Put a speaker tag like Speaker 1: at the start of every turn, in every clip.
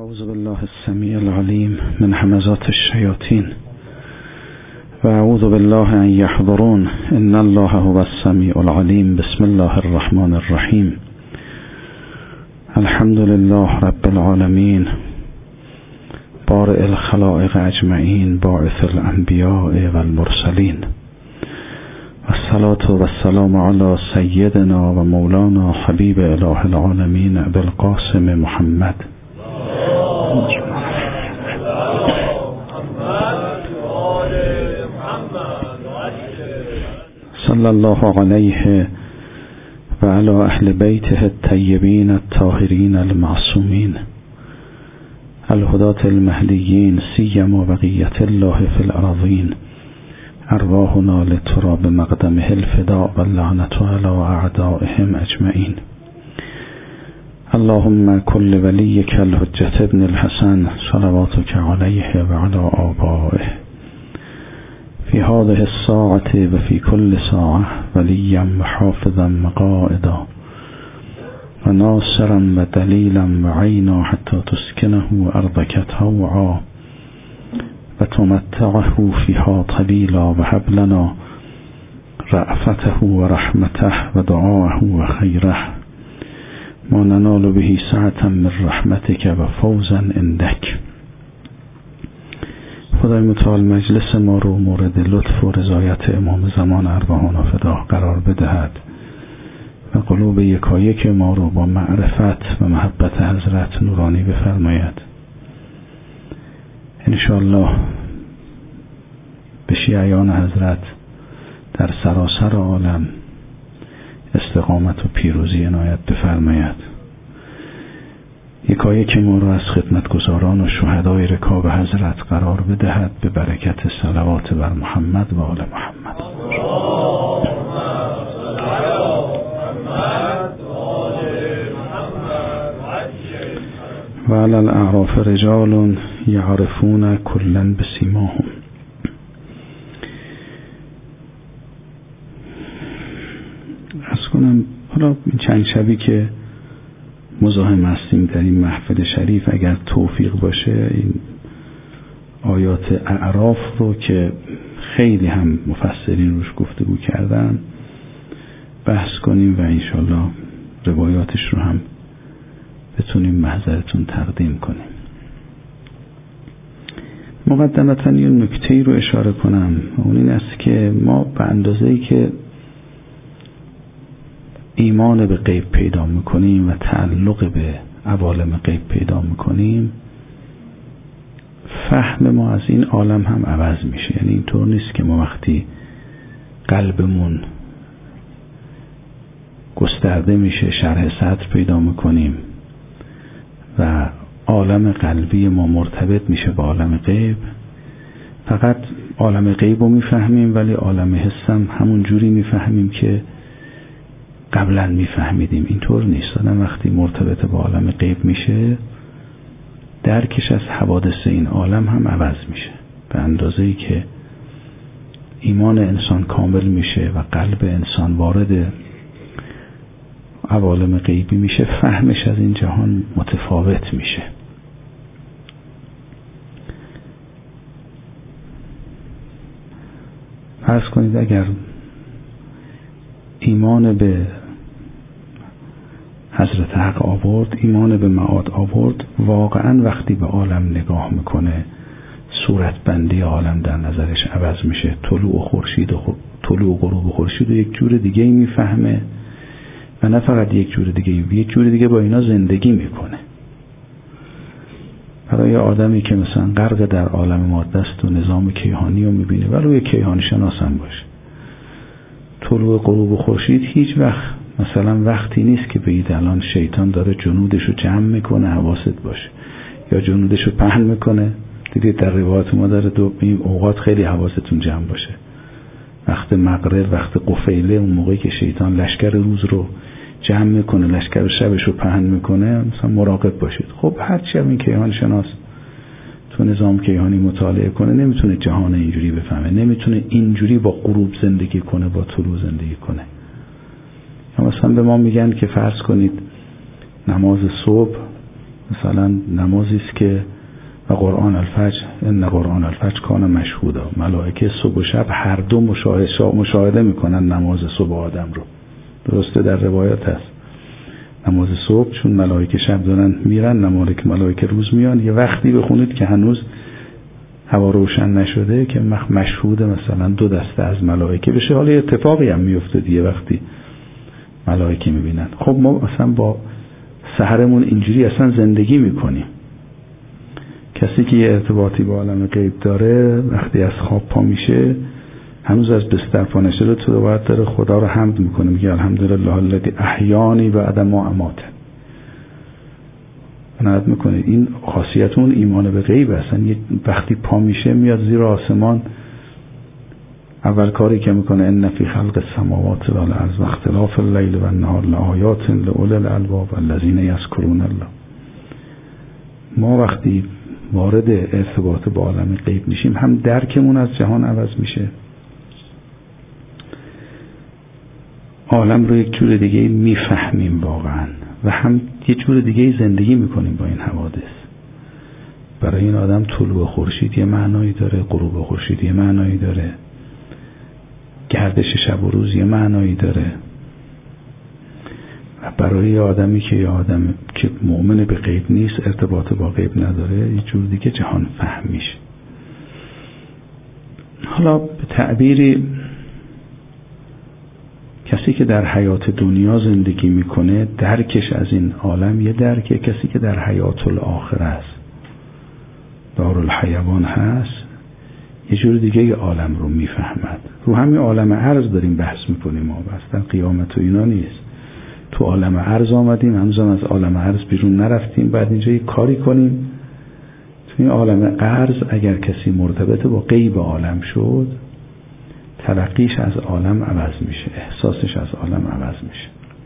Speaker 1: اعوذ بالله السمیع العلیم من همزات الشیاطین و اعوذ بالله ان یحضرون ان الله هو السمیع العلیم. بسم الله الرحمن الرحیم. الحمد لله رب العالمین بارئ الخلائق اجمعین باعث الانبیاء والمرسلین والصلاة والسلام علی سیدنا و مولانا حبیب اله العالمین ابی القاسم محمد صلی الله علیه و علی اهل بیته الطیبین الطاهرین المعصومین الهداة المهدیین سیما بقیة الله فی الارضین ارواحنا لتراب مقدمه الفداء واللعنة علی اعدائهم اجمعین. اللهم كل وليك الحجة ابن الحسن صلواتك عليه وعلى آبائه في هذه الساعة وفي كل ساعة وليا وحافظا وقائدا وناصرا ودليلا وعينا حتى تسكنه أرضك طوعا وتمتعه فيها طويلا وهب لنا رأفته ورحمته ودعاءه وخيره ما ننال به سعة من رحمتك و فوزا عندك. خدای متعال مجلس ما رو مورد لطف و رضایت امام زمان ارواحنا فدا قرار بدهد و قلوب یکایک ما رو با معرفت و محبت حضرت نورانی بفرماید. انشاءالله به شیعیان حضرت در سراسر عالم استقامت و پیروزی عنایت بفرماید. یکایک ما را از خدمتگزاران و شهدای رکاب حضرت قرار بدهد به برکت صلوات بر محمد و آل محمد. و علی الاعراف رجال یعرفون کلا بسیماهم. حالا این چند شبی که مزاحم هستیم در این محفل شریف، اگر توفیق باشه این آیات اعراف رو که خیلی هم مفسرین روش گفتگو کردن بحث کنیم و انشالله روایاتش رو هم بتونیم محضرتون تقدیم کنیم. مقدمتا یه نکته‌ای رو اشاره کنم، اون این است که ما به اندازه‌ای که ایمان به غیب پیدا میکنیم و تعلق به عوالم غیب پیدا میکنیم، فهم ما از این عالم هم عوض میشه. یعنی اینطور نیست که ما وقتی قلبمون گسترده میشه شرح صدر پیدا میکنیم و عالم قلبی ما مرتبط میشه با عالم غیب، فقط عالم غیب رو میفهمیم ولی عالم حس هم همون جوری میفهمیم که قبلا میفهمیدیم. اینطور نیست. آدم وقتی مرتبط با عالم غیب میشه درکش از حوادث این عالم هم عوض میشه. به اندازه‌ای که ایمان انسان کامل میشه و قلب انسان وارد عوالم غیبی میشه، فهمش از این جهان متفاوت میشه. فرض کنید اگر ایمان به حضرت حق آورد، ایمان به معاد آورد، واقعا وقتی به عالم نگاه میکنه صورت بندی عالم در نظرش عوض میشه. طلوع و غروب خورشید و یک جور دیگه میفهمه و نه فقط یک جور دیگه با اینا زندگی میکنه. برای آدمی که مثلا غرق در عالم ماده است و نظام کیهانی رو میبینه ولی یک کیهانی شناس هم باشه، طلوع غروب خورشید هیچ وقت مثلا وقتی نیست که بگید الان شیطان داره جنودش رو جمع میکنه حواست باشه، یا جنودش رو پهن میکنه. دیدید در روایات ما داره این اوقات خیلی حواستون جمع باشه. وقت مغرب، وقت قفیله، اون موقعی که شیطان لشکر روز رو جمع میکنه لشکر شبش رو پهن میکنه، مثلا مراقب باشید. خب هرچی هم این کیهان شناس تو نظام کیهانی مطالعه کنه نمیتونه جهان اینجوری بفهمه، نمیتونه اینجوری با غروب زندگی کنه با طلوع زندگی کنه. مثلا به ما میگن که فرض کنید نماز صبح مثلا نمازی است که و قرآن الفجر ان قرآن الفجر کان مشهودا، ملائکه صبح و شب هر دو مشاهده میکنن نماز صبح آدم رو. درسته در روایت هست نماز صبح چون ملائکه شب دارن میرن، ملائکه روز میان. یه وقتی بخونید که هنوز هوا روشن نشده که مشهود مثلا 2 دسته از ملائکه بشه. حالا اتفاقی هم میفته دیگه وقتی ملائکه میبینن. خب ما اصلا با سحرمون اینجوری اصلا زندگی میکنیم. کسی که یه ارتباطی با عالم غیب داره وقتی از خواب پا میشه هنوز از بستر پا نشده تو باید داره خدا رو حمد میکنه، میگه الحمدلله الذی احیانی بعد ما اماتن. نهایت میکنه این خاصیت اون ایمان به غیب اصلا. وقتی پا میشه میاد زیر آسمان، اول کاری که میکنه ان فی خلق السماوات والارض و اختلاف اللیل والنهار لآیات لأولی الالباب الذین یذکرون الله. ما وقتی وارد ارتباط با عالم غیب میشیم هم درکمون از جهان عوض میشه، عالم رو یک جور دیگه میفهمیم واقعا و هم یه جور دیگه زندگی میکنیم با این حوادث. برای این آدم طلوع خورشید یه معنایی داره، غروب خورشید یه معنایی داره، گردش شب و روز یه معنایی داره. و برای آدمی که یه آدم که مؤمن به غیب نیست، ارتباط با غیب نداره، یه جور دیگه جهان فهم میشه. حالا به تعبیری کسی که در حیات دنیا زندگی میکنه درکش از این عالم یه درکه، کسی که در حیات الاخره است، دارالحیوان هست، یه جور دیگه یه عالم رو میفهمد. رو همین عالم عرض داریم بحث میکنیم، ما بس در قیامت و اینا نیست. تو عالم عرض آمدیم، هنوزم از عالم عرض بیرون نرفتیم، بعد اینجا یه کاری کنیم. تو این عالم عرض اگر کسی مرتبط با غیب عالم شد، تلقیش از عالم عوض میشه، احساسش از عالم عوض میشه.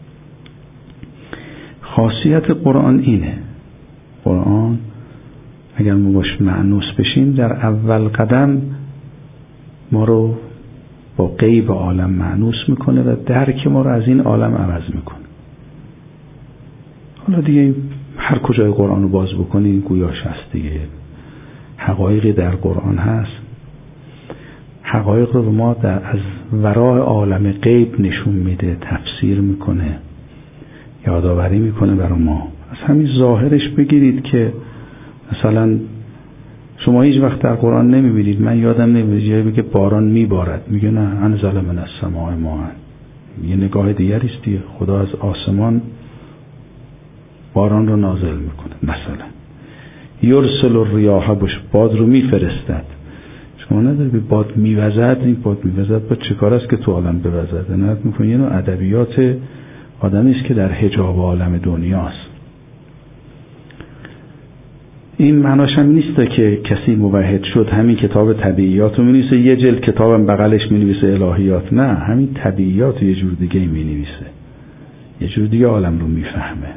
Speaker 1: خاصیت قرآن اینه. قرآن اگر ما باش مأنوس بشیم در اول قدم ما رو با غیب عالم مأنوس میکنه و درک ما رو از این عالم عوض میکنه. حالا دیگه هر کجای قرآن رو باز بکنی گویاش هست دیگه. حقایقی در قرآن هست، حقایق رو ما از ورای عالم غیب نشون میده، تفسیر میکنه، یادآوری میکنه برای ما. از همین ظاهرش بگیرید که مثلا شما هیچ وقت در قرآن نمیبینید، من یادم نمیاد جایی بگه باران میبارد، میگه نه انزل من السماء ماء. یه نگاه دیگری است دیگه. خدا از آسمان باران رو نازل میکنه. مثلا یرسل الریاح، باد رو میفرستد. شما نداری به باد میوزد، این باد میوزد با چه کار است که تو عالم بوزد؟ نه میکنه یه نوع ادبیات آدمی است که در حجاب عالم دنیاست. این معناش هم نیست که کسی موحد شد همین کتاب طبیعیات رو می‌نویسه، یه جلد کتابم بغلش می‌نویسه الهیات. نه، همین طبیعیات یه جور دیگه می‌نویسه، یه جور دیگه عالم رو میفهمه.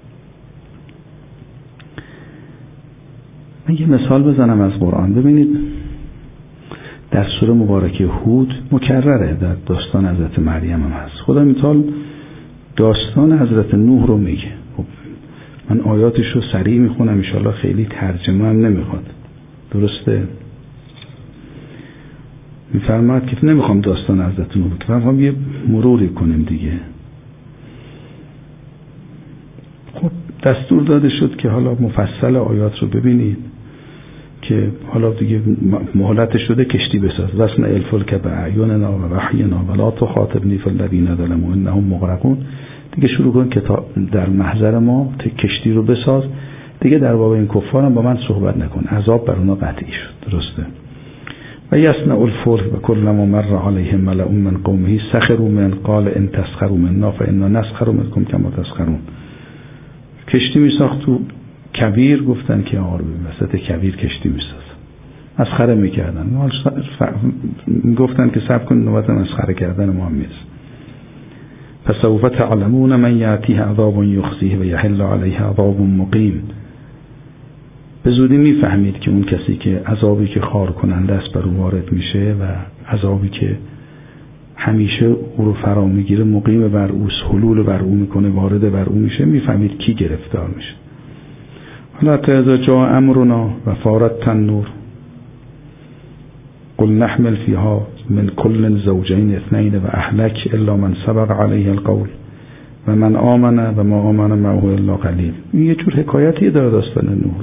Speaker 1: من یه مثال بزنم از قرآن. ببینید در سوره مبارکه هود مکرره، در داستان حضرت مریم هم هست. خدا مثال داستان حضرت نوح رو میگه. من آیاتش رو سریع میخونم، انشاءالله خیلی ترجمه هم نمیخواد. درسته؟ میفرماد که نمیخوام داستان حضرت نوح بگم، میخوام یه مروری کنیم دیگه. خب دستور داده شد که حالا مفصل آیات رو ببینید که حالا دیگه مهلت شده کشتی بساز. واسن الفلک باعیننا و وحینا ولا تخاطبنی فی الذین ظلموا انهم مغرقون. دیگه شروع کن کتاب در محضر ما کشتی رو بساز دیگه، در باب این کفارم با من صحبت نکن، عذاب بر اونا قطعی شد. درسته؟ و یصنع الفلک و کلما مر علیهم ملأ من قومه سخروا من قال ان تسخروا منا فانا نسخر منکم کما تسخرون. کشتی میساخت تو کویر، گفتن که آره وسط کویر کشتی میساز، مسخره میکردن. گفتن که صبر کن نوبت مسخره کردن ما هم میرسه. فسوف تعلمون من یأتیه عذاب یخزیه و یحل علیه عذاب مقیم. به زودی میفهمید که اون کسی که عذابی که خار کننده است بر او وارد میشه و عذابی که همیشه او رو فرا میگیره، مقیم بر او، حلول بر او میکنه، وارد بر او میشه، میفهمید کی گرفتار میشه. حالا اذا جاء امرنا و فارت تنور قل نحمل فيها من كل زوجين اثنين و اهلك الا من سبق عليه القول و من آمن و ما آمن معه الا قلیل. این یه جور حکایتی داره داستان نوح رو.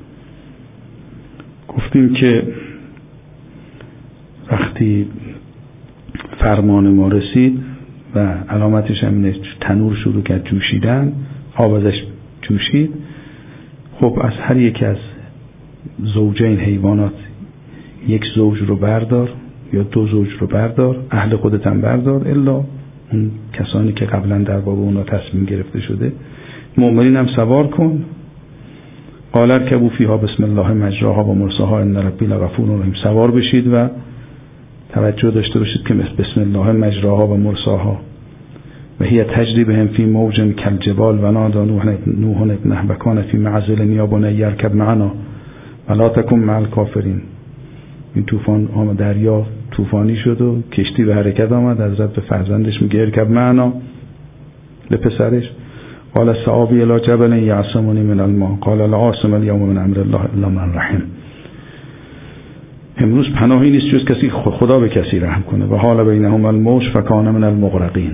Speaker 1: گفتیم که وقتی فرمان ما رسید و علامتش هم تنور شروع کرد جوشیدن، آب ازش جوشید، خب از هر یک از زوجین حیوانات یک زوج رو بردار یا دو زوج رو بردار، اهل خودت هم بردار، الا اون کسانی که قبلا در باب اونا تصمیم گرفته شده، مؤمنین هم سوار کن. قال ارکبوا فیها بسم الله مجراها و مرساها ان ربی لغفور رحیم. سوار بشید و توجه داشته باشید که بسم الله مجراها و مرساها و هی تجری بهم فی موج کالجبال و نادى نوح ابنه و کان فی معزل یا بنی ارکب معنا ولا تکن مع الکافرین. این طوفان آمد، دریا طوفانی شد و کشتی به حرکت آمد. حضرت به فرزندش میگه ارکب معنا، به پسرش. قال سآوی الی جبل یعصمنی من الماء قال لا عاصم اليوم من امر الله الا من رحم. امروز پناهی نیست جز کسی خدا به کسی رحم کنه. و حال بینهما الموج فکان من المغرقین.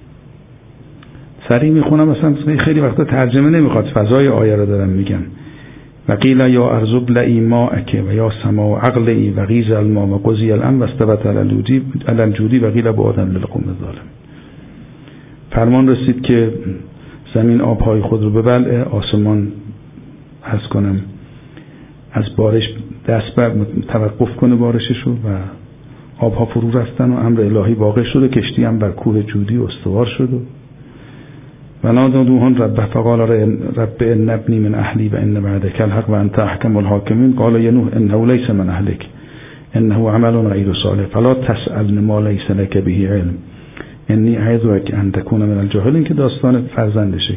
Speaker 1: سریع میخونم، مثلا خیلی وقتا ترجمه نمیخواد، فضای آیه رو دارم میگم. و قیل یا ارض ابلعی ماءک و یا سماء اقلعی و غیض الماء و قضی الامر و استوت علی الجودی و قیل بعدا للقوم الظالمین. فرمان رسید که زمین آبهای خود رو ببلعه، آسمان عرض کنم از بارش دست بر توقف کنه بارشش رو و آبها فرو رفتن و امر الهی واقع شد و کشتی هم بر کوه جودی استوار شد. و نادى نوح ربه فقال رب ان ابنی من اهلی و ان وعدک الحق و انت احکم الحاکمین قال یا نوح انه لیس من اهلک انه عمل غیر صالح فلا تسألن ما لیس لک به علم انی اعظک ان تکون من الجاهلین، که داستان فرزندشه.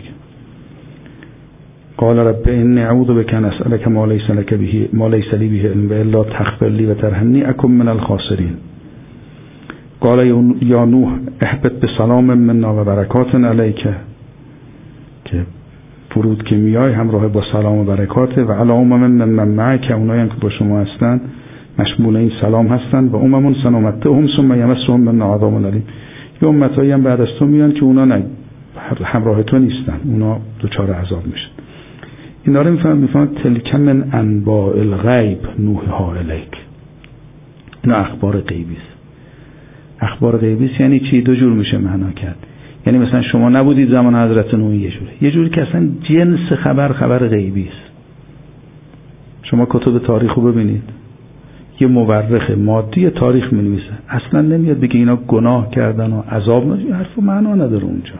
Speaker 1: قال رب انی اعوذ بک ان اسألک ما لیس لی به علم و الا تغفر لی و ترحمنی اکن من الخاسرین. قال یا نوح اهبط بسلام منا و برکات علیک، که فرود که میای همراه با سلام و برکات، و علی امم من معک، اونایی که با شما هستن مشمول این سلام هستن، و امم سنمتعهم ثم یمسهم منا عذاب الیم. یه امتایی هم بعد از تو میان که اونا همراه تو نیستن، اونا دچار عذاب میشن. اینا رو میفهمن تلک من انباء الغیب نوحها الیک. اینا اخبار غیبی است. اخبار غیبی یعنی چی؟ دو جور میشه معنا کرد. یعنی مثلا شما نبودید زمان حضرت نوح، یه جوری که اصلا جنس خبر غیبی است. شما کتب تاریخ رو ببینید، یه مورخ مادی تاریخ می‌نویسه، اصلا نمیاد بگه اینا گناه کردن و عذاب نمیشه، حرف معنا نداره اونجا.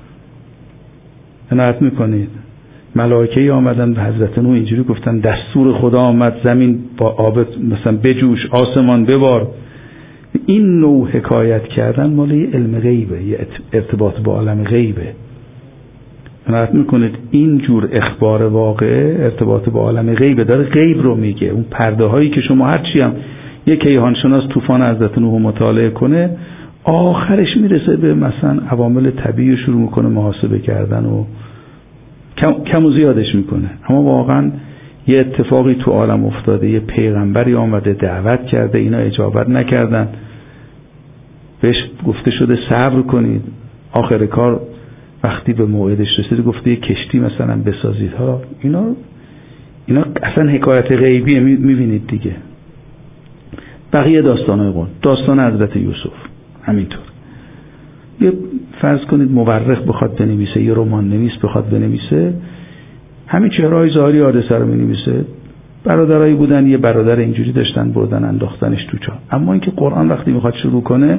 Speaker 1: عنایت میکنید ملائکه آمدن به حضرت نوح اینجوری گفتن دستور خدا آمد، زمین با آب مثلا بجوش، آسمان ببار. این نوع حکایت کردن مال یه علم غیبه، یه ارتباط با عالم غیبه. عنایت میکنید این جور اخبار واقعه ارتباط با عالم غیبه، داره غیب رو میگه. اون پرده هایی که شما هرچی هم یک کیهانشناس طوفان حضرت نوح مطالعه کنه، آخرش میرسه به مثلا عوامل طبیعی، شروع میکنه محاسبه کردن و کم و زیادش میکنه. اما واقعا یه اتفاقی تو عالم افتاده، یه پیغمبری آمده دعوت کرده، اینا اجابت نکردن، بهش گفته شده صبر کنید، آخر کار وقتی به موعدش رسید گفته یه کشتی مثلا بسازید. ها اینا اصلا حکایت غیبیه. میبینید دیگه. بقیه داستان‌های قرآن، داستان حضرت یوسف همینطور. یه فرض کنید مورخ بخواد بنویسه، یه رمان نویس بخواد بنویسه، همین چهره‌های ظاهری حادثه رو می‌نویسه. برادرایی بودن، یه برادر اینجوری داشتن، بردن انداختنش تو چاه. اما اینکه قرآن وقتی میخواد شروع کنه،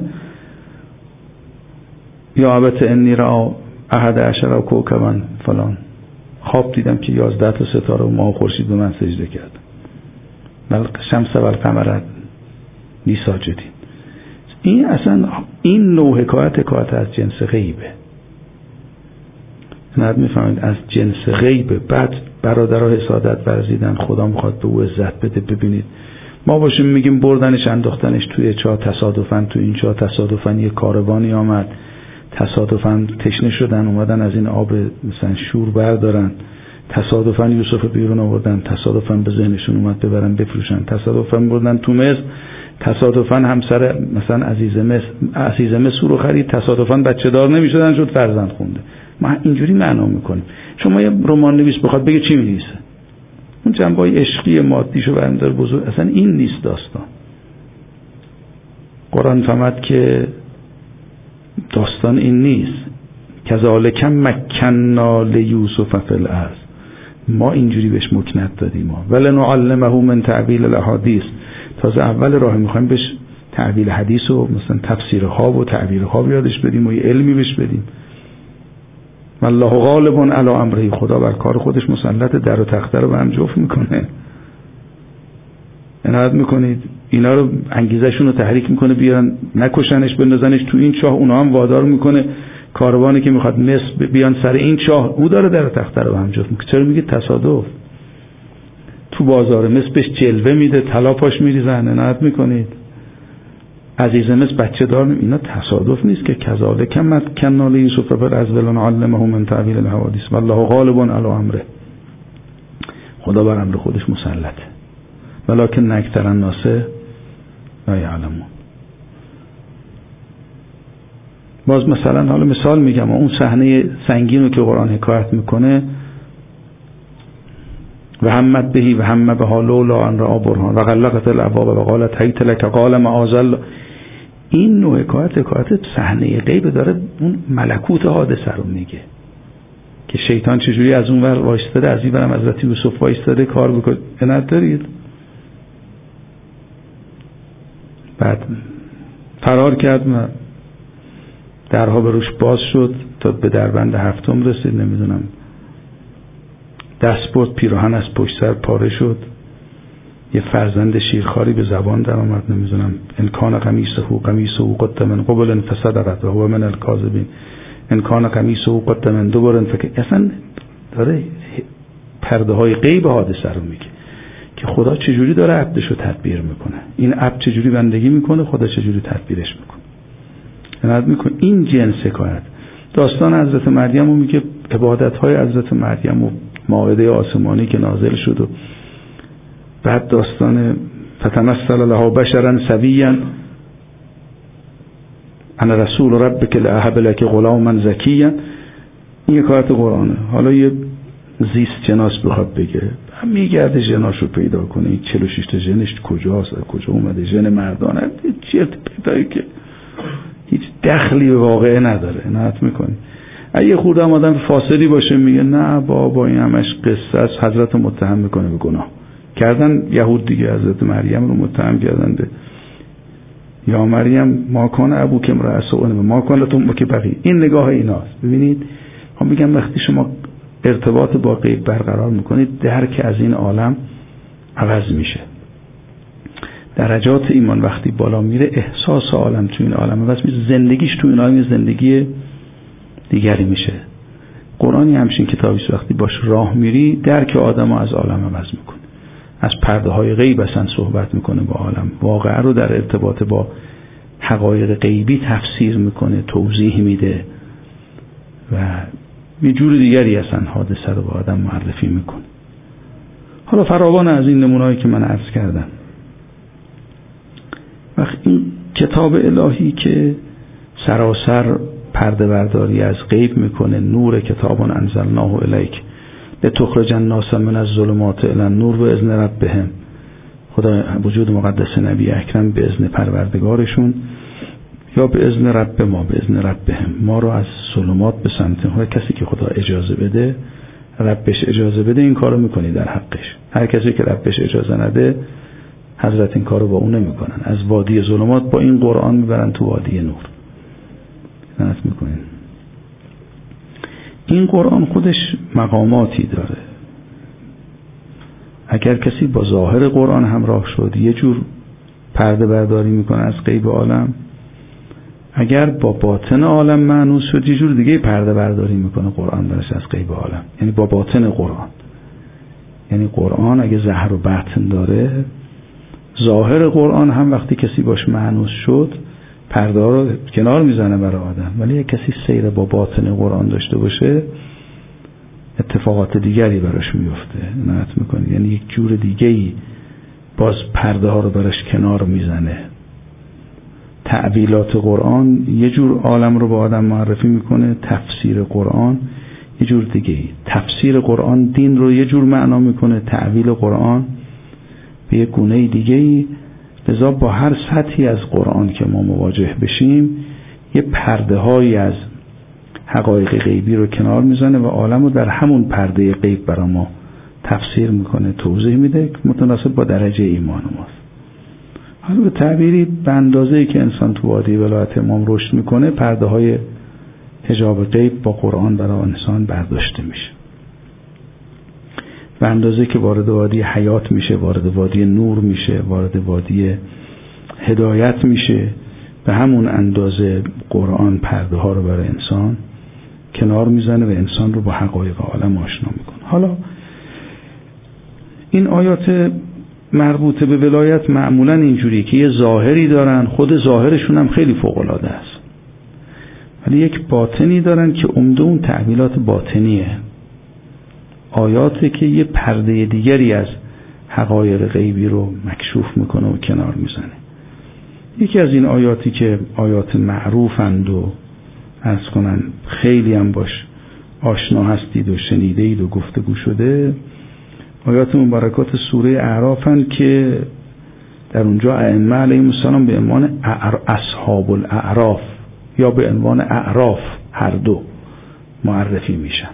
Speaker 1: یا ابت انی را 11 کوکبا فلان، خواب دیدم که 11 تا ستاره و ماه و خورشید به من سجده کردن، بل شمس و القمر لی ساجدین. این اصلا این نوع حکایت از جنس غیبه. نهاد میفهمید از جنس غیبه. بعد برادرها حسادت ورزیدن، خدا میخواد به او عزت بده. ببینید ما باشیم میگیم بردنش انداختنش توی چاه، تصادفاً تو این چاه تصادفاً یه کاروانی آمد، تصادفاً تشنه شدن اومدن از این آب مثلا شور بردارن، تصادفاً یوسف بیرون آوردن، تصادفاً به ذهنشون اومد ببرن بفروشن، تصادفاً بردن تو مصر، تصادفاً همسر مثلا عزیز مصر رو خرید، تصادفاً بچه دار نمیشدن شد فرزند خونده. ما اینجوری معنا میکنیم. شما یه رمان نویس بخواد بگه چی می‌نویسه؟ اون جنبه‌های عشقی مادیشو برمی‌داره بزرگ، اصلا این نیست داستان. قرآن فهمد که داستان این نیست. کذالک مکننا لیوسف فی الارض، ما اینجوری بهش مکنت دادیم ولنعلمه من تعبیل الاحادیث، تازه اول راه میخوایم بهش تعبیل حدیث و مثلا تفسیر خواب و تعبیر خواب یادش بدیم و یه علمی بهش بدیم. والله غالب علی امره، خدا بر کار خودش مسلط، در و تخته رو به هم جفت میکنه. عنایت میکنید اینا رو انگیزشون رو تحریک میکنه بیان نکشنش بندازنش تو این چاه، اونا هم وادار میکنه کاروانی که میخواد مصر بیان سر این چاه، او داره در و تخته رو به هم جفت میکنه. چرا میگه تصادف؟ تو بازار مصر بهش جلوه میده، طلا پاش میریزن. عنایت میکنید عزیز مصر بچه دار، اینا تصادف نیست که کذالک مکننا لیوسف فی الارض ولنعلمه من تعبیل الاحادیث والله غالب علی امره، خدا بر امر خودش مسلطه ولکن اکثر الناس لا یعلمون. باز مثلا حالا مثال میگم، اون صحنه سنگین رو که قرآن حکایت میکنه و همت بهی و هم بها لولا ان رأى برهان و غلقت الابواب و قالت هیت لک قال معاذ الله، این نوع حکایت صحنه غیب داره، اون ملکوت حادثه رو میگه که شیطان چجوری از اون ور وایستاده، از این ورم حضرت یوسف وایستاده کار بکنه. عنایت دارید؟ بعد فرار کرد و درها به روش باز شد تا به دربند هفتم رسید، نمیدونم دست برد، پیراهن از پشت سر پاره شد، یه فرزند شیرخواری به زبان در آمد، نمیدونم ان کان قمیصه قد من قبل فصدقت و هو من الکاذبین، ان کان قمیصه قد من دبر اصلا داره پرده های غیب حادثه رو میگه که خدا چجوری داره عبدش رو تدبیر میکنه، این عبد چجوری بندگی میکنه، خدا چجوری تدبیرش میکنه. عنایت میکنه این جنس حکایت. داستان حضرت مریم رو میگه، عبادت های حضرت مریم و مائده آسمانی که نازل شد و بعد داستان فتمثل لها بشرا سویا انا رسول ربک لاهب لک غلاما زکیا، این حکایت قرآنه. حالا یه زیست جناس بخواد بگه میگرده ژناش رو پیدا کنه، این 46 تا ژنش کجاست، کجا اومده، ژن مردانه، چرت پیدایی که هیچ دخلی به واقعه نداره. عنایت میکنی اگه خود آدم فاصلی باشه میگه نه بابا این همش قصه است، حضرت متهم میکنه به گناه کردن. یهود دیگه حضرت مریم رو متهم کردن به یا مریم ما کان ابوک امرأ سوء ما کان امک بغی. این نگاه ایناست. ببینید هم میگم وقتی شما ارتباط با غیب برقرار میکنید درک از این عالم عوض میشه، درجات ایمان وقتی بالا میره احساس عالم تو این عالم عوض میشه، زندگیش تو این عالم زندگی دیگری میشه. قرآنی همچین کتابیست وقتی باش راه میری درک آدم از عالم عوض میکنه، از پرده های غیب اصلا صحبت میکنه با عالم، واقعه رو در ارتباط با حقایق غیبی تفسیر میکنه، توضیح میده و یه جور دیگری اصلا حادثه رو با آدم معرفی میکنه. حالا فراوان از این نمونه‌ای که من عرض کردم. وقت این کتاب الهی که سراسر پرده برداری از غیب میکنه، نور کتابان انزلناه الیک لتخرج الناس من الظلمات الی النور باذن ربهم، خدا وجود مقدس نبی اکرم به اذن پروردگارشون یا به اذن رب ما، به اذن ربهم، ما رو از ظلمات به سمت هر کسی که خدا اجازه بده، ربش اجازه بده این کارو میکنی در حقش. هر کسی که ربش اجازه نده حضرت این کارو با اون نمیکنن، از وادی ظلمات با این قرآن میبرن تو وادی نور. نت میکنین این قرآن خودش مقاماتی داره. اگر کسی با ظاهر قرآن همراه شد یه جور پرده برداری میکنه از غیب عالم، اگر با باطن عالم مانوس شد یه جور دیگه پرده برداری میکنه قرآن برش از غیب عالم، یعنی با باطن قرآن. یعنی قرآن اگه ظاهر و باطن داره، ظاهر قرآن هم وقتی کسی باش مانوس شد پرده رو کنار میزنه برای آدم، ولی اگه کسی سیر با باطن قرآن داشته باشه اتفاقات دیگری براش میفته. عنایت میکنید؟ یعنی یک جور دیگه‌ای باز پرده ها رو براش کنار میزنه. تعویلات قرآن یه جور عالم رو به آدم معرفی میکنه، تفسیر قرآن یه جور دیگه‌ای. تفسیر قرآن دین رو یه جور معنا میکنه، تعویل قرآن به یه گونه دیگه‌ای. لذا با هر سطحی از قرآن که ما مواجه بشیم یه پرده هایی از حقایق غیبی رو کنار میزنه و عالم رو در همون پرده غیب برای ما تفسیر میکنه، توضیح میده که متناسب با درجه ایمان ماست. حالا به تعبیری به اندازه‌ای که انسان تو وادی ولایت امام رشد میکنه پرده های حجاب غیب با قرآن برای انسان برداشته میشه. به اندازه‌ای که وارد وادی حیات میشه، وارد وادی نور میشه، وارد وادی هدایت میشه، به همون اندازه قرآن پرده ها رو برای انسان کنار میزنه و انسان رو با حقایق عالم آشنا میکنه. حالا این آیات مربوط به ولایت معمولا اینجوری که یه ظاهری دارن، خود ظاهرشون هم خیلی فوق العاده است، ولی یک باطنی دارن که عمده اون تعبیرات باطنیه، آیاتی که یه پرده دیگری از حقایق غیبی رو مکشوف میکنه و کنار میزنه. یکی از این آیاتی که آیات معروفند و عرض کنن خیلی هم باش آشنا هستید و شنیدید و گفتگو شده، آیات مبارکات سوره اعرافند که در اونجا ائمه علیهم السلام به عنوان اصحاب الاعراف یا به عنوان اعراف هر دو معرفی میشن،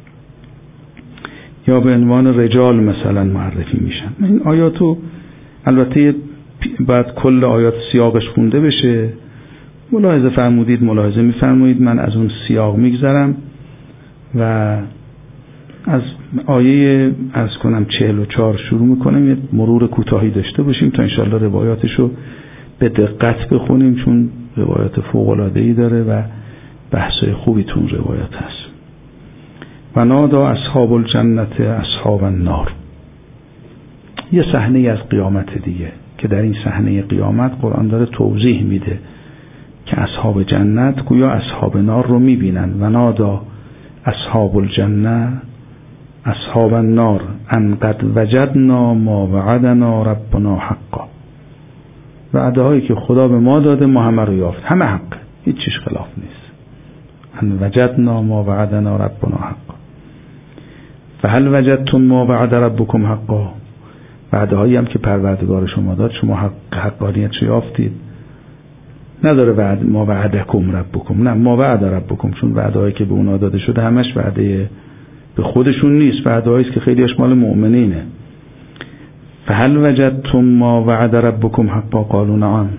Speaker 1: یا به عنوان رجال مثلا معرفی میشن. این آیاتو البته بعد کل آیات سیاقش خونده بشه، ملاحظه فرمودید، ملاحظه میفرمایید، من از اون سیاق میگذرم و از آیه از کنم 44 شروع میکنم، یه مرور کوتاهی داشته باشیم تا انشاءالله روایاتشو به دقت بخونیم، چون روایات فوق العاده‌ای داره و بحثای خوبی تو اون روایات هست. و نادا اصحاب الجنت اصحاب النار. یه صحنه از قیامت دیگه که در این صحنه قیامت قرآن داره توضیح میده که اصحاب جنت گویا اصحاب نار رو میبینن. و نادا اصحاب الجنه اصحاب النار ان قد وجدنا ما وعدنا ربنا حقا. وعده هایی که خدا به ما داده ما همه رو یافت، همه حق، هیچ چیز خلاف نیست. ان وجدنا ما وعدنا ربنا حقا فهل وجدتم ما وعد ربکم حقا. وعده هایی هم که پروردگار شما داد شما حقانیت رو یافتید. نداره وعد ما وعدکم ربکم، نه ما وعد ربکم، چون وعده هایی که به اونا داده شده همش وعده به خودشون نیست، وعده هاییست که خیلی مال مؤمنینه. فهل وجدتم ما وعد ربکم حقا قالوا نعم.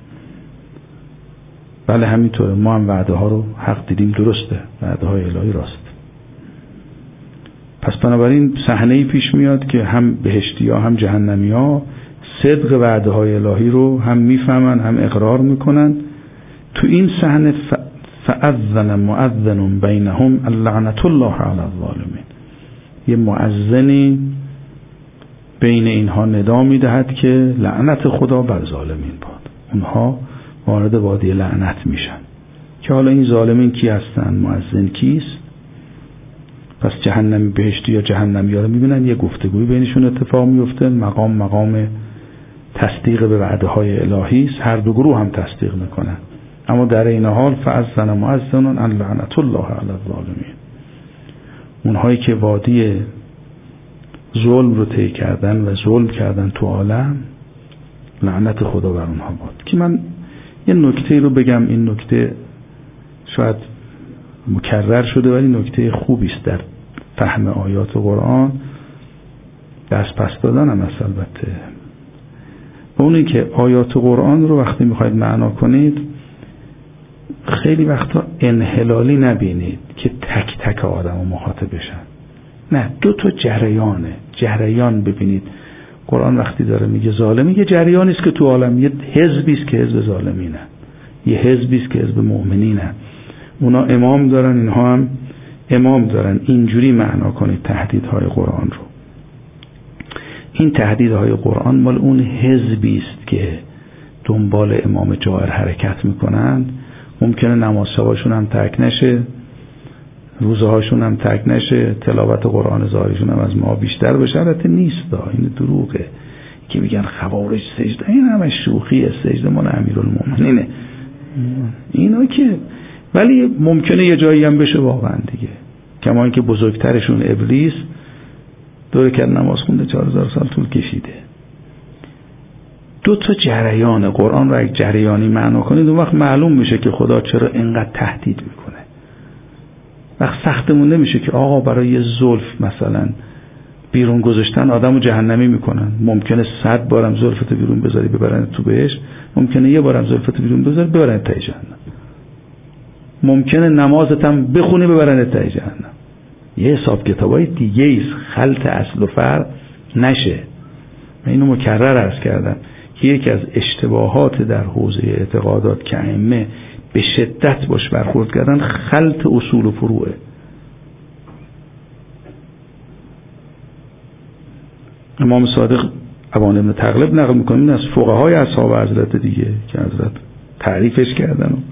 Speaker 1: بله همینطوره، ما هم وعده ها رو حق دیدیم، درسته، وعده های الهی راست. پس بنابراین صحنه‌ای پیش میاد که هم بهشتی‌ها هم جهنمی‌ها صدق وعده های الهی رو هم میفهمن هم اقرار میکنن. تو این صحنه فأذن مؤذن بینهم اللعنة الله علی الظالمین. یه مؤذنی بین اینها ندا میدهد که لعنت خدا بر ظالمین باد. اونها وارد وادی لعنت میشن که حالا این ظالمین کی هستن، مؤذن کیست؟ پس جهنمی بهشتی یا جهنمی ها رو میبینن، یه گفتگوی بینشون اتفاق میفته، مقام تصدیق به وعده های الهی است، هر دو گروه هم تصدیق میکنن. اما در این حال فأذن مؤذن ان لعنة الله علی الظالمین. اونهایی که وادی ظلم رو طی کردن و ظلم کردن تو عالم، لعنت خدا بر اونها باد. که من یه نکته رو بگم، این نکته شاید مکرر شده ولی نکته خوبی است در فهم آیات قرآن، دست پس دادن هم است. البته و اونی که آیات قرآن رو وقتی میخواید معنا کنید خیلی وقتا انحلالی نبینید که تک تک آدم رو مخاطب بشن، نه، دو تا جریان ببینید. قرآن وقتی داره میگه ظالم، یه جریانی است که تو عالم، یه حزبی است که حزب ظالمینه، یه حزبی است که حزب مؤمنینه، اونا امام دارن، اینها هم امام دارن. اینجوری معنا کنید تهدیدهای قرآن رو. این تهدیدهای قرآن مال اون حزبی است که دنبال امام جائر حرکت میکنن. ممکنه نماز شباشون هم ترک نشه، روزه هاشون هم تک نشه، تلاوت قرآن ظاهرشون هم از ما بیشتر بشه. البته نیست، این دروغه که میگن خوارج سجده، این همه شوخیه، سجده مال امیرالمومنینه اینا که، ولی ممکنه یه جایی هم بشه واقعا دیگه. کما اینکه بزرگترشون ابلیس دور کرد نماز خونده 4000 سال طول کشیده. دو تا جریان قرآن رو یک جریانی معنا کنید، اون وقت معلوم میشه که خدا چرا اینقدر تهدید میکنه. وقت سختمون نمیشه که آقا برای یه زلف مثلا بیرون گذاشتن آدمو جهنمی میکنن. ممکنه 100 بارم زلفتو بیرون بذاری ببرن تو بهشت، ممکنه یه بارم زلفتو بیرون بذاری ببرن تا جهنم. ممکنه نمازت هم بخونی ببرن تا جهنم. یه حساب کتابای دیگه ایست، خلط اصل و فرع نشه. من اینو مکرر عرض کردم که یکی از اشتباهات در حوزه اعتقادات که ائمه به شدت باش برخورد کردن خلط اصول و فروعه. امام صادق ابان ابن تغلب نقل میکنه این از فقهای اصحاب حضرت دیگه که حضرت تعریفش کردن و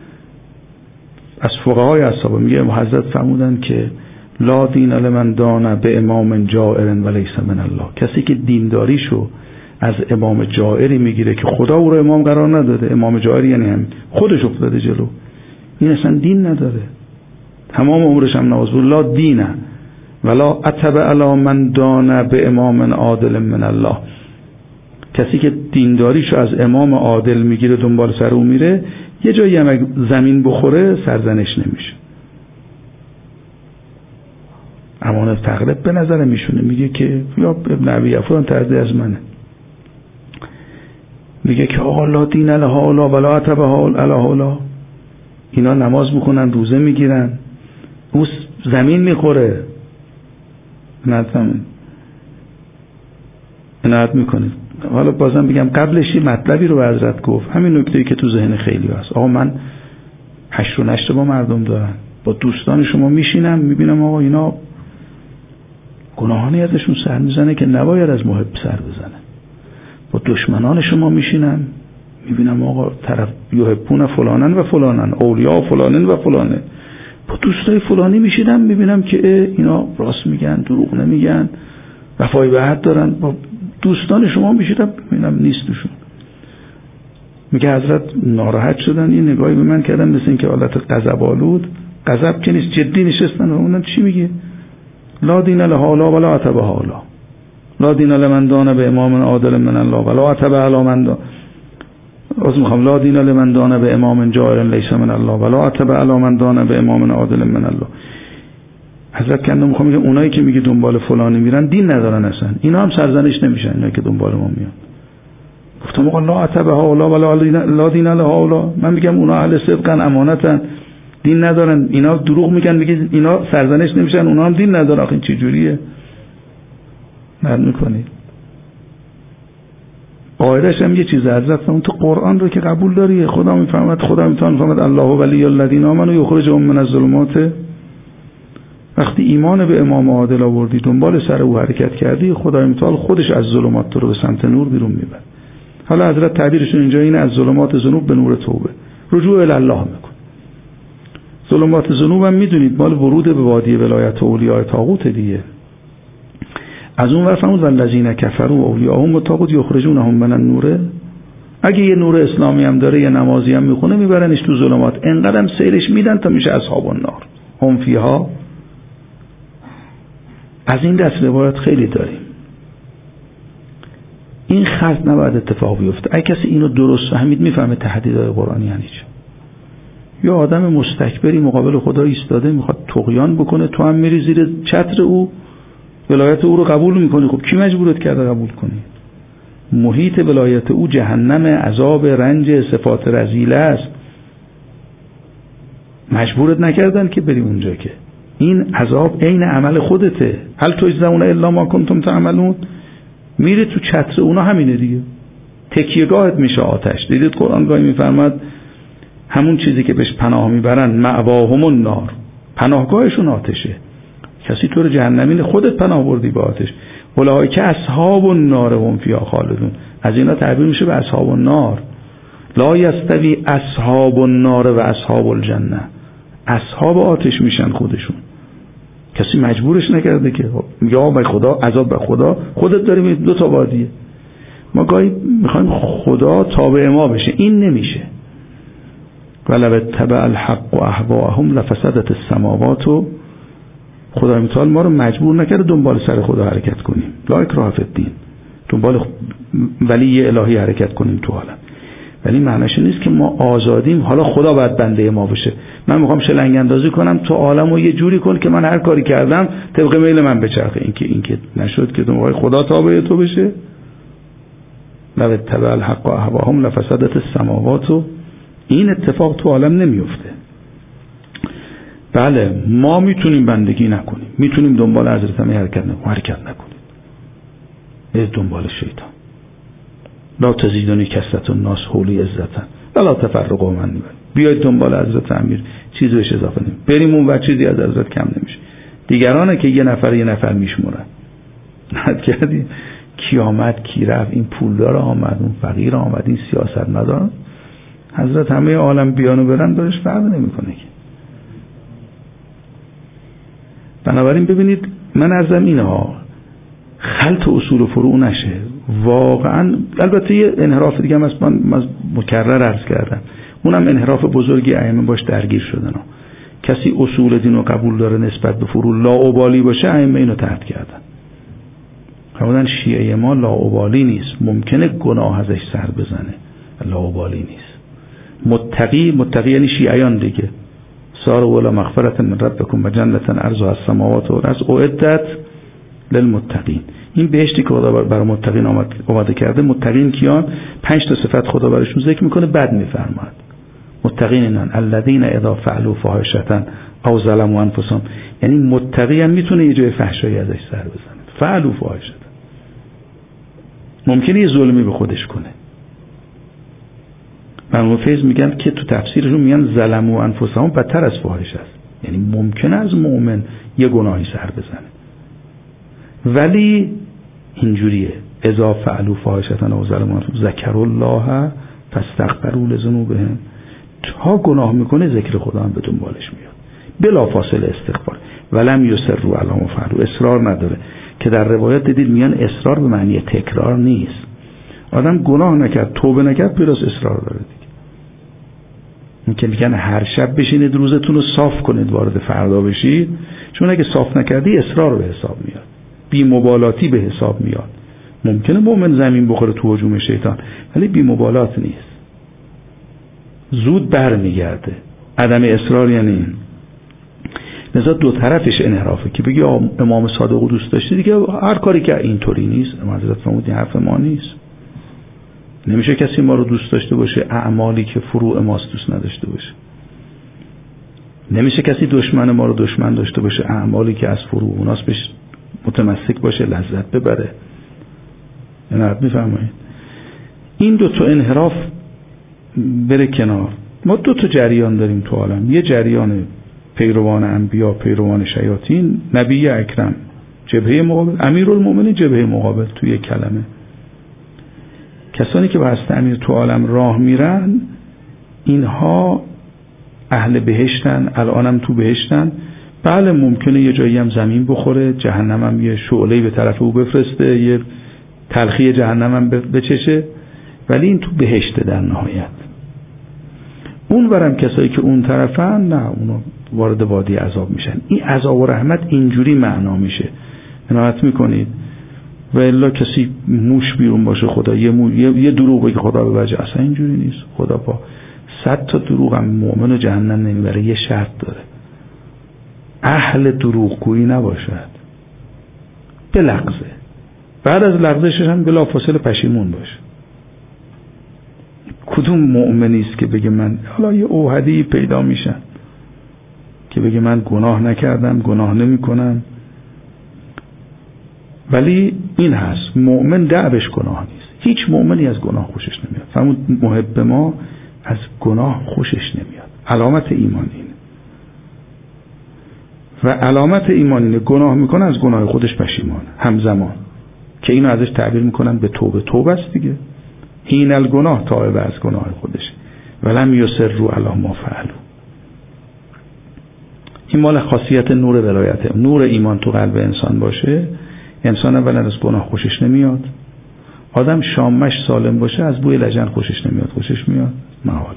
Speaker 1: از فقهای اصحاب میگه حضرت فرمودن که لا دین لمن دان به امام جائر و لیس من الله. کسی که دینداریشو از امام جائری میگیره که خدا او رو امام قرار نداده، امام جائر یعنی هم خودش افتاده جلو، این اصلا دین نداره، تمام عمرش هم نماز بود. لا دینه ولا اتبع علی من دان به امام عادل من الله. کسی که دینداریشو از امام عادل میگیره دنبال سر او میره، یه جایی هم زمین بخوره سرزنش نمیشه. امان تغلب به نظر میشونه میگه که یا ابن ابی عفان ترده از منه، میگه که آقا لا دین لهؤلاء ولا اتبع لهؤلاء، اینا نماز میکنن روزه میگیرن او زمین میخوره. عنایت میکنید. حالا بازم بگم قبلش یه مطلبی رو به حضرت گفت، همین نکته‌ای که تو ذهن خیلی هست. آقا من 8 و 9 با مردم دارن، با دوستان شما میشینم میبینم آقا اینا گناهانی ازشون سر میزنه که نباید از محب سر بزنه. با دشمنان شما میشینم میبینم آقا طرف یحبون فلانن و فلانن، اولیاء فلانن و فلانه. با دوستای فلانی میشینم میبینم که اینا راست میگن، دروغ نمیگن، وفای به عهد دارن. با دوستان شما میشینم میبینم نیستشون. میگه حضرت ناراحت شدن، یه نگاهی به من کردن مثل این که حالت غضب آلود، غضب که نیست، جدی نشستن و اونم چی میگه؟ لا دین لهؤلاء ولا اتبع هؤلاء، لا دین لمن دان به امام عادل من الله ولا اتبع علی من دان. از میخوام لا دین لمن دان به امام جائر لیس من الله ولا اتبع علی من دان به امام عادل من الله. حضرت کنده میخوام میگه اونایی که میگه دنبال فلانی میرن دین ندارن اصلا، اینا هم سرزنش نمیشن اینایی که دنبال ما میان. گفتم آقا لا اتبع هؤلاء ولا لا دین لهؤلاء، من میگم اونا اهل صدقن، امانتن، دین ندارن. اینا دروغ میگن، میگه اینا سرزنش نمیشن، اونا هم دین ندارن. آخه این چه جوریه؟ نرم میکنید. قاعدش هم یه چیز حضرت اون تو قرآن رو که قبول داری، خدا میفهمد، خدا میفهمد الله ولی الذین آمنوا یخرجهم من الظلمات. وقتی ایمان به امام عادل آوردی، دنبال سر او حرکت کردی، خدای متعال خودش از ظلمات تو رو به سمت نور بیرون میبره. حالا حضرت تعبیرشون اینجا اینه از ظلمات ذنوب به نور توبه، رجوع الی الله میکن. ظلمات ذنوب هم میدونید مال ورود به وادی ولایت اولیاء طاغوت دیگه. از اون ور فرمود والذین کفروا اولیاءهم الطاغوت یخرجونهم من النور. اگه یه نور اسلامی هم داره، یه نمازی هم میخونه، میبرنش تو ظلمات، انقدرم سیرش میدن تا میشه اصحاب النار هم فیها. از این دست روایت خیلی داریم. این خلط نباید اتفاق بیفته. اگه کسی اینو درست فهمید میفهمه تهدیدهای قرآنی یعنی چه. یا آدم مستکبری مقابل خدا ایستاده میخواد طغیان بکنه، تو هم میری زیر چتر او، ولایت او رو قبول میکنی. خب کی مجبورت کرده قبول کنی؟ محیط ولایت او جهنم، عذاب، رنج، صفات رذیله است. مجبورت نکردن که بری اونجا، که این عذاب عین عمل خودته. هل تجزون الا ما کنتم تعملون. میری تو چتر اونا، همینه دیگه، تکیهگاهت میشه آتش. دیدید قرآن گاهی میفرماد همون چیزی که بهش پناه میبرن مأواهم النار، پناهگاهشون آتشه. کسی تو رو جهنمین، خودت پناه بردی به آتش. اولئک اصحاب النار هم فیها خالدون. از اینا تعبیر میشه به اصحاب النار. لا یستوی اصحاب النار و اصحاب الجنه. اصحاب آتش میشن خودشون. کسی مجبورش نکرده که یا به خدا عذاب به خدا، خودت داری دو تا وادیه. ما گاهی میخوایم خدا تابع ما بشه، این نمیشه. ولو اتبع الحق و اهواءهم لفسدت السماوات. و خدای متعال ما رو مجبور نکرده دنبال سر خدا حرکت کنیم، لا اکراه فی الدین، دنبال ولی الهی حرکت کنیم تو عالم. ولی معنیش نیست که ما آزادیم حالا خدا باید بنده ما بشه. من میخوام شلنگ اندازی کنم تو عالمو یه جوری کن که من هر کاری کردم طبق میل من بچرخه. این که نشد که دنبال خدا تابع تو بشه. لو اتبع الحق و اهواءهم لفسدت السماوات. این اتفاق تو عالم نمیفته. بله ما میتونیم بندگی نکنیم، میتونیم دنبال حضرت علی حرکت نکنیم، به دنبال شیطان. لا تزیدونی کثرت الناس حولی عزتا ولا تفرقوا من. بیاید دنبال حضرت امیر، چیزی بهش اضافه نمی بریم اون وقت چیزی از حضرت کم نمیشه. دیگرانه که یه نفر میشمورن. نهاد کردی کی آمد کی رفت، این پولدار آمد اون فقیر آمد این سیاست مدار، حضرت همه عالم بیانو برن دارش فرق نمیکنه که. بنابراین ببینید من عرضم اینه ها، خلط اصول و فروع نشه واقعا. البته یه انحراف دیگه هم از من مکرر عرض کردم، اونم انحراف بزرگی ائمه باش درگیر شدن. کسی اصول دین رو قبول داره نسبت به فروع لاابالی باشه، ائمه اینو ترد کردن. فرمودن شیعه ما لاابالی نیست، ممکنه گناه ازش سر بزنه، لاابالی نیست. متقی یعنی شیعیان دیگه. سار ولا مغفرت من ربکم و جنت عرضها السماوات والارض اعدت للمتقین. این بهشتی که خدا برای متقین آماده کرده. متقین کیان؟ 5 تا صفت خدا براشون ذکر میکنه، بعد میفرماد متقین اینن الذین اذا فعلوا فاحشة او ظلموا انفسهم. یعنی متقی هم میتونه یه جای فحشایی ازش سر بزنه. فعلوا فاحشة ممکنه یه ظلمی به خودش کنه. من فیض میگن که تو تفسیرشون میگن ظلموا انفسهم بدتر از فاحشه است. یعنی ممکنه از مؤمن یه گناهی سر بزنه، ولی اینجوریه اذا فعلوا فاحشة او ظلموا انفسهم ذکروا الله فاستغفروا لذنوبهم. تا گناه میکنه ذکر خدا هم به دنبالش میاد، بلا فاصله استغفار. ولم یصروا علی ما فعلوا، اصرار نداره. که در روایت دیدید میگن اصرار به معنی تکرار نیست. آدم گناه نکرد توبه نکرد پیراس اصرار داره دیگه. این که میگن هر شب بشینید روزتون رو صاف کنید وارد فردا بشید، چون اگه صاف نکردی اصرار به حساب میاد، بی مبالاتی به حساب میاد. ممکنه مؤمن زمین بخوره تو هجوم شیطان، ولی بی مبالات نیست، زود بر میگرده. عدم اصرار یعنی این. لذا دو طرفش انحرافه که بگی امام صادق دوست داشتی دیگه هر کاری که اینطوری نیست. حضرت فرمودن حرف ما نیست. نمیشه کسی ما رو دوست داشته باشه اعمالی که فروع ماست دوست نداشته باشه. نمیشه کسی دشمن ما رو دشمن داشته باشه اعمالی که از فروع اوناست بهش متمسک باشه لذت ببره. اینا میفهمید؟ این دو تا انحراف بره کنار. ما دو تا جریان داریم تو عالم. یه جریان پیروان انبیا، پیروان شیاطین، نبی اکرم جبهه مقابل، امیرالمومنین جبهه مقابل. توی کلمه کسانی که واسه امیر تو عالم راه میرن اینها اهل بهشتن، الانم تو بهشتن. بله ممکنه یه جایی هم زمین بخوره، جهنم هم یه شعله‌ای به طرف او بفرسته، یه تلخی جهنم هم بچشه، ولی این تو بهشته در نهایت. اون ورم کسایی که اون طرفن نه، اونا وارد وادی عذاب میشن. این عذاب و رحمت اینجوری معنا میشه، عنایت میکنید. و الا کسی موش بیرون باشه خدا یه دروغ بگه خدا به وجه، اصلا اینجوری نیست. خدا با 100 تا دروغ هم مؤمن و جهنم نمیبره. یه شرط داره، اهل دروغگویی نباشد، بلغزه، بعد از لغزشش هم بلافاصله پشیمون باشه. کدوم مؤمنی است که بگه من حالا یه اوحدی پیدا میشن که بگه من گناه نکردم، گناه نمی کنم، ولی این هست مؤمن دعوش گناه نیست. هیچ مؤمنی از گناه خوشش نمیاد. فرمود محب ما از گناه خوشش نمیاد. علامت ایمان اینه. و علامت ایمان اینه گناه میکنه از گناه خودش پشیمان همزمان، که اینو ازش تعبیر میکنن به توبه است دیگه. هین الگناه تائب از گناه خودش ولم یصروا علی ما فعلوا. این مال خاصیت نور ولایته. نور ایمان تو قلب انسان باشه، انسان اولا از گناه خوشش نمیاد. آدم شامش سالم باشه از بوی لجن خوشش نمیاد. خوشش میاد؟ محال.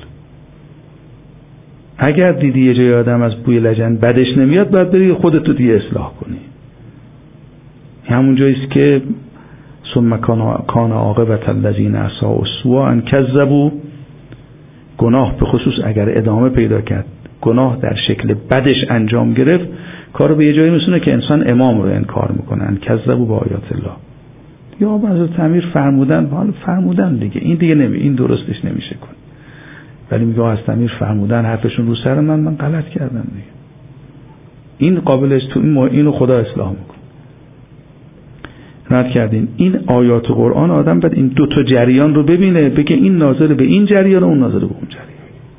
Speaker 1: اگر دیدی یه جای آدم از بوی لجن بدش نمیاد، باید بری خودتو دیگه اصلاح کنی. همون جاییست که ثم کان عاقبة الذین اساءوا السوء ان کذبوا. گناه به خصوص اگر ادامه پیدا کرد، گناه در شکل بدش انجام گرفت، کارو به یه جایی میسونه که انسان امام رو انکار میکنه. ان کذبوا بآیات الله. یا بعضی تعمیر فرمودن، حالا فرمودن دیگه، این دیگه این درستش نمیشه کن. ولی میگه از تعمیر فرمودن، حرفشون رو سر من غلط کردم دیگه. این قابلش تو اینو خدا اصلاح میکنه. رد کردین این آیات قرآن، آدم باید این دو تا جریان رو ببینه، بگه این ناظر به این جریان و اون ناظر به اون جریان.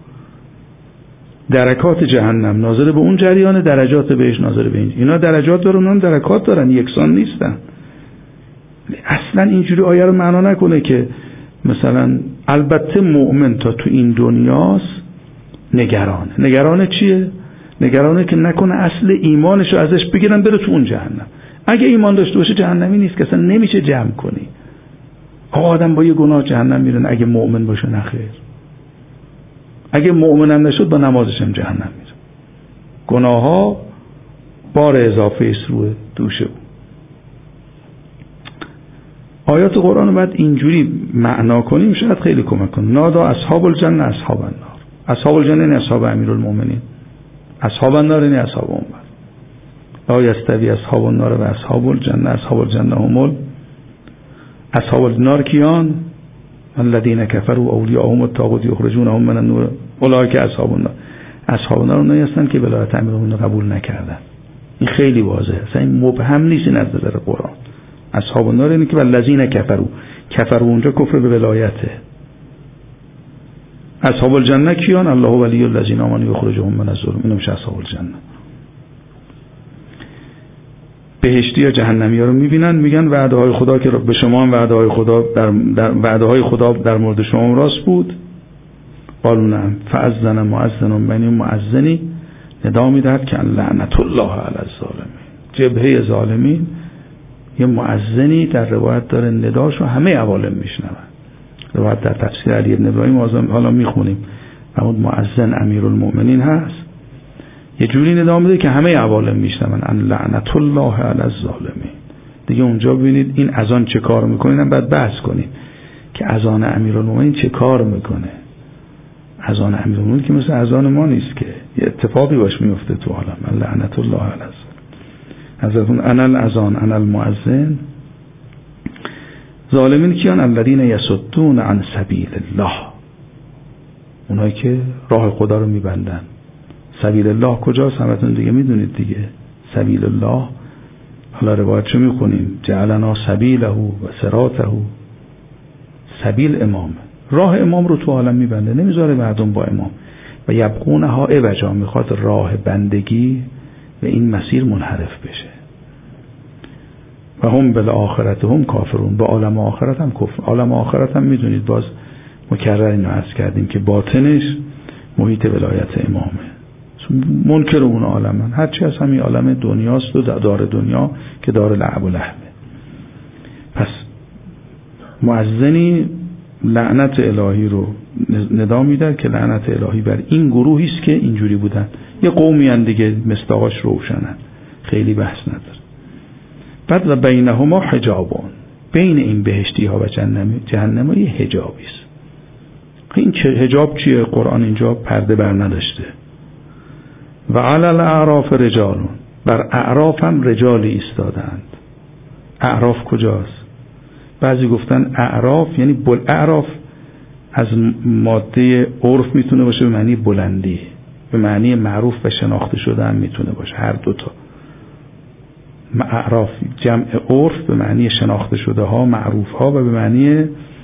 Speaker 1: درکات جهنم ناظر به اون جریان، درجات بهش ناظر به این. اینا درجات دارن، اونم درکات دارن، یکسان نیستن. اصلا اینجوری آیه رو معنا نکنه که مثلا البته مؤمن تا تو این دنیاست نگرانه چیه؟ نگرانه که نکنه اصل ایمانش رو ازش بگیرن بره تو اون جهنم. اگه ایمان داشته باشه جهنمی نیست که اصلا نمیشه جمع کنی. آدم با یه گناه جهنم میرن اگه مؤمن باشه؟ نخیر. اگه مؤمن هم نشد با نمازش هم جهنم میره. گناه ها بار اضافه است روی دوش او. آیات قرآن رو باید اینجوری معنا کنیم، شاید خیلی کمک کنه. نادا اصحاب الجنه اصحاب النار. اصحاب الجنه یعنی اصحاب امیرالمومنین، اصحاب النار یعنی اصحاب عمر. لا یستوی اصحاب النار و اصحاب الجنه. اصحاب الجنه هم اصحاب النار کیان؟ الذین کفروا اولیاءهم الطاغوت یخرجونهم من النور اولئک اصحاب النار. اصحاب النار اونایی هستن که ولایت امیرالمومنین قبول نکردن. این خیلی واضحه، اصلا این مبهم نیست این از نظر قرآن. اصحاب النار اینه که والذین کفروا اونجا کفر به ولایته. اصحاب الجنه کیان؟ الله ولی الذین آمنوا یخرجهم من الظلمات. اینم میشه اصحاب الجنه. بهشتی یا جهنمی ها رو میبینن، میگن وعده های خدا که به شما هم وعده های خدا در وعده های خدا در مورد شما راست بود. قالوا نعم فاذن مؤذن بین المؤذنین. ندا میدهد که لعنت الله علی الظالمین. جبهه ظالمین یه مؤذنی در روایت داره نداشو همه عوالم میشنون. روایت در تفسیر علی بن ابراهیم حالا میخونیم. اون مؤذن امیرالمومنین هست، یه جوری ندا میده که همه عوالم میشنون. ان لعنت الله علی الظالمین. دیگه اونجا ببینید این اذان چه کار میکنه. اینم بعد بحث کنیم که اذان امیرالمومنین چه کار میکنه. اذان امیرالمومنین که مثل اذان ما نیست که یه اتفاقی باش میفته تو عالم. ان لعنت الله علی الظالمین. حضرتون انا الاذان انا المؤذن. ظالمین کیان؟ الذین یصدون عن سبیل الله. اونایی که راه خدا رو میبندن. سبیل الله کجاست؟ همتون دیگه میدونید دیگه. سبیل الله، حالا روایتشو میخونیم، جعلنا سبیله و صراطه. سبیل امام، راه امام رو تو عالم میبنده، نمیذاره مردم با امام. و یبغونها عوجا، میخواد راه بندگی و این مسیر منحرف بشه. و هم بالآخرت هم کافرون. با عالم آخرت هم کفر. عالم آخرت هم میدونید، باز مکرر اینو عرض کردیم که باطنش محیط ولایت امامه. منکر اون عالمن. هرچی از همین عالم دنیاست و دار دنیا که دار لعب و لهبه. پس مؤذنی لعنت الهی رو ندا میده که لعنت الهی بر این گروهی است که اینجوری بودن. یه قومی ان دیگه مصداقش روشنن، خیلی بحث نداره. بعد و بینهما حجابون. بین این بهشتی ها و جهنم یه حجابی است. این حجاب چیه؟ قرآن اینجا پرده بر نداشته. و علی الاعراف رجالون. بر اعراف هم رجالی ایستادند. اعراف کجاست؟ بعضی گفتن اعراف یعنی اعراف از ماده عرف میتونه باشه به معنی بلندی، به معنی معروف و شناخته شده هم میتونه باشه. هر دوتا. اعراف جمع عرف به معنی شناخته شده ها، معروف ها، و به معنی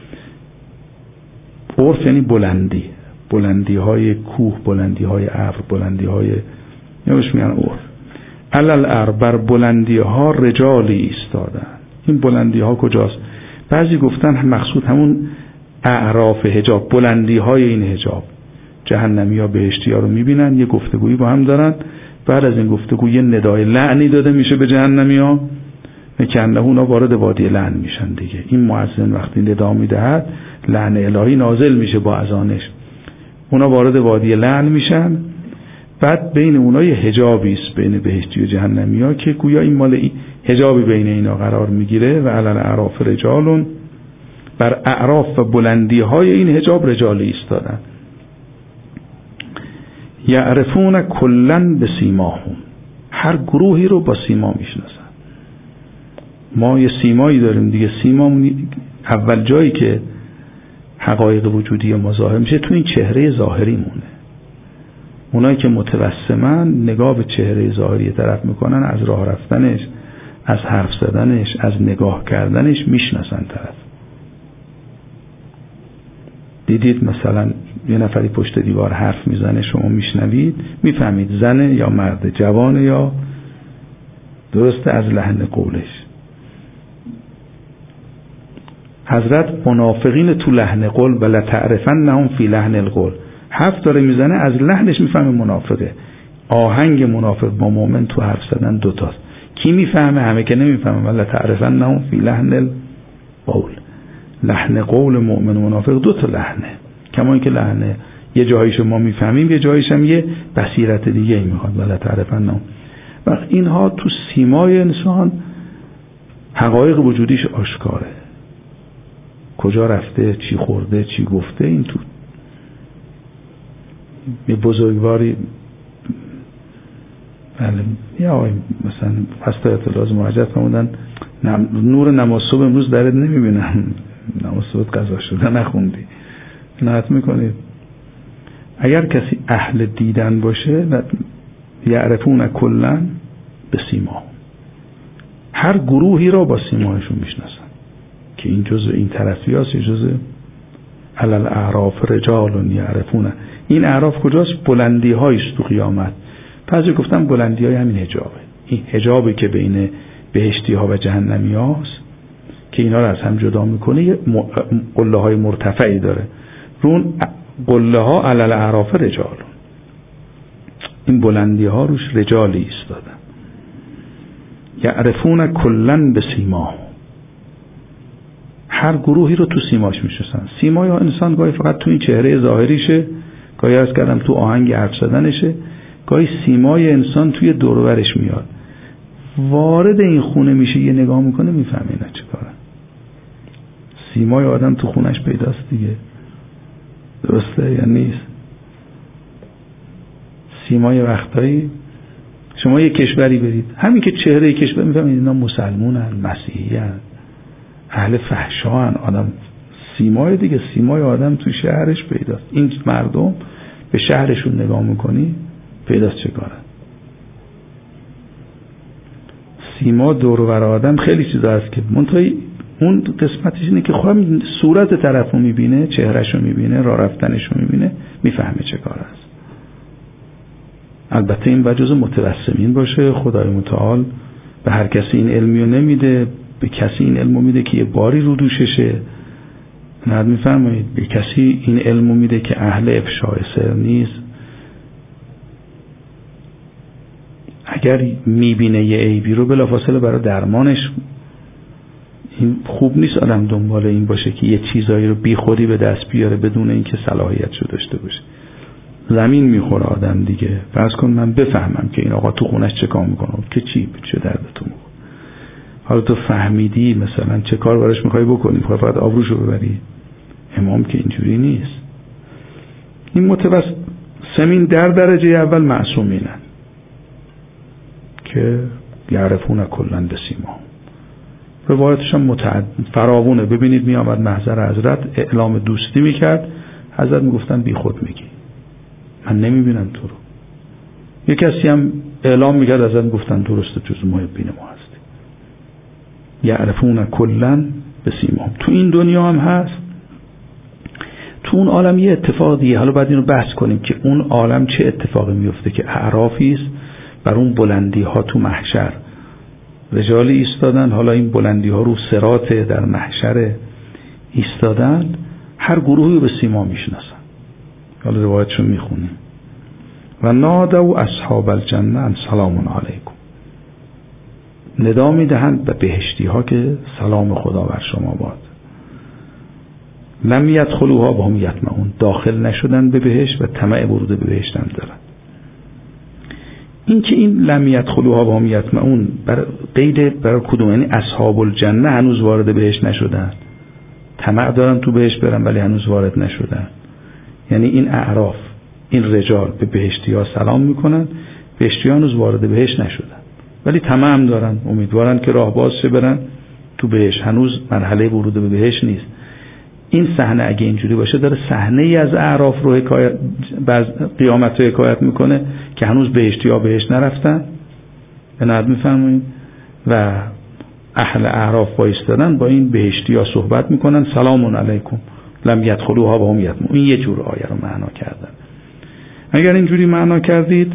Speaker 1: عرف یعنی بلندی، بلندی های کوه، بلندی های ابر، بلندی های نمیش میگن عرف. علل ار، بر بلندی ها رجالی ایستادن. این بلندی ها کجاست؟ بعضی گفتن مقصود همون اعراف حجاب، بلندی های این حجاب. جهنمی ها بهشتی ها رو میبینن، یه گفتگویی با هم دارن، بعد از این گفتگو یه ندای لعنی داده میشه به جهنمی‌ها که اونا وارد وادی لعن میشن دیگه. این مؤذن وقتی ندا میدهد لعن الهی نازل میشه با اذانش، اونا وارد وادی لعن میشن. بعد بین اونا یه حجابی است بین بهشتی و جهنمی‌ها که گویا این مال حجابی بین اینا قرار میگیره. و علی الاعراف رجالون، بر اعراف و بلندی‌های این حجاب رجالی ایستادن. یعرفون کلاً بسیماهم، هر گروهی رو با سیما میشناسن. ما یه سیمایی داریم دیگه، سیمامون اول جایی که حقایق وجودی ما ظاهر میشه تو این چهره ظاهری مونه. اونایی که متوسمن نگاه به چهره ظاهری طرف میکنن، از راه رفتنش، از حرف زدنش، از نگاه کردنش میشناسن طرف. دیدید مثلا یه نفری پشت دیوار حرف میزنه، شما میشنوید، میفهمید زنه یا مرد، جوانه یا درسته از لحن قولش. حضرت منافقین تو لحن قول و لتعرفنهم فی لحن القول، حرف داره میزنه از لحنش میفهمه منافقه. آهنگ منافق با مؤمن تو حرف زدن دوتاست. کی میفهمه؟ همه که نمیفهمه. ولی لتعرفنهم فی لحن القول، لحن قول مؤمن و منافق دو تا لحنه. کما اینکه لحنه یه جاییش ما میفهمیم، یه جاییش هم یه بصیرت دیگه ای میخواد. ولی لتعرفنهم، وقت اینها تو سیمای انسان حقایق وجودیش آشکاره. کجا رفته، چی خورده، چی گفته، این تو یه بزرگواری یا آقای مثلا فستا اطلاعات موجد فرمودن نور نماز صبح امروز درت نمیبینم، نماز صبح قضا شده نخوندی، نهت میکنید. اگر کسی اهل دیدن باشه یعرفون کلاً بسیما، هر گروهی را با سیمایشون میشناسن که این جزء این طرفی هست، یه جزء علی الاعراف رجال یعرفون. این اعراف کجاست؟ بلندی هایست تو قیامت. پس گفتم بلندی های همین حجابه، این حجابی که بین بهشتی ها و جهنمی هاست که اینا رو از هم جدا میکنه. یه قله های مرتفعی داره، رون قله ها علی الاعراف رجال، این بلندی ها روش رجالی ایستادن. یعرفون کلاً بسیماهم، هر گروهی رو تو سیماش میشناسن. سیما یا انسان گاهی فقط تو این چهره ظاهریشه، گاهی از کردم تو آهنگ حرف زدنشه، گاهی سیمای انسان توی دور و برش میاد. وارد این خونه میشه، یه نگاه میکنه میفهمه اینا چه کارن. سیمای آدم تو خونش پیداست دیگه، درسته یا نیست؟ سیمای وقتایی شما یه کشوری برید، همین که چهره کشور میفهمید اینا مسلمونن، مسیحیان، اهل فحشان، آدم سیمای دیگه، سیمای آدم تو شهرش پیداست. این مردم به شهرشون نگاه میکنی پیداست چه کارن. سیما دور و بر آدم خیلی چیزا هست که منتهی اون قسمتش اینه که خودم صورت طرفو میبینه، چهرهشو میبینه، راه رفتنشو میبینه، میفهمه چه کار است. البته این باید جزو متوسمین باشه. خدای متعال به هر کسی این علمیو نمیده، به کسی این علمو میده که یه باری رو دوششه. نه میفرمایید، به کسی این علمو میده که اهل افشاء سر نیست. اگر میبینه یه عیبی رو بلافاصله برای درمانش، این خوب نیست آدم دنبال این باشه که یه چیزایی رو بی خودی به دست بیاره بدون اینکه صلاحیتشو داشته باشه. زمین میخوره آدم دیگه. فرض کن من بفهمم که این آقا تو خونش چه کار میکنه، که چی چه دردتون میخوره. حالا تو فهمیدی مثلا چه کار براش میخوای بکنی، میخوای فقط آبروشو ببری. امام که اینجوری نیست. این متوسمین در درجه اول معصومینن که یعرفون کلاً بسیماهم. روایتش هم فراوونه. ببینید می آمد محضر حضرت اعلام دوستی میکرد، حضرت میگفتن بی خود میگی، من نمیبینم تو رو. یک کسی هم اعلام میکرد، حضرت میگفتن درسته، جز محبین ما هستی. یعرفون کلاً بسیماهم. تو این دنیا هم هست، تو اون عالم یه اتفاق دیگه. حالا بعد اینو بحث کنیم که اون عالم چه اتفاقی میفته که اعرافی است بر اون بلندی ها تو محشر رجالی ایستادن. حالا این بلندی ها رو صراط در محشر ایستادن، هر گروهی به سیما میشناسن. حالا روایتشو میخونیم. و نادوا اصحاب الجنه ان سلام علیکم، ندا میدهند به بهشتی ها که سلام خدا بر شما باد. لم یدخلوها و هم یطمعون، داخل نشدن به بهشت و طمع ورود به بهشت هم دارن. این که این لم یدخلوها و هم یطمعون برای کدوم؟ یعنی اصحاب الجنه هنوز وارد بهشت نشدن، طمع دارن تو بهشت برن ولی هنوز وارد نشدن. یعنی این اعراف، این رجال به بهشتی ها سلام میکنن، بهشتی ها هنوز وارد بهشت نشدن ولی طمع هم دارن، امیدوارن که راه باز شه برن تو بهشت، هنوز مرحله ورود به بهشت نیست. این صحنه اگه اینجوری باشه داره صحنه ای از اعراف رو حکایت، بعض قیامت رو حکایت میکنه که هنوز بهشتی ها بهشت نرفتن. عنایت میفرمایید؟ و اهل اعراف بایستادن با این بهشتی ها صحبت میکنن، سلام علیکم لم یدخلوها و هم یطمعون. این یه جور آیه رو معنا کردن. اگر اینجوری معنا کردید،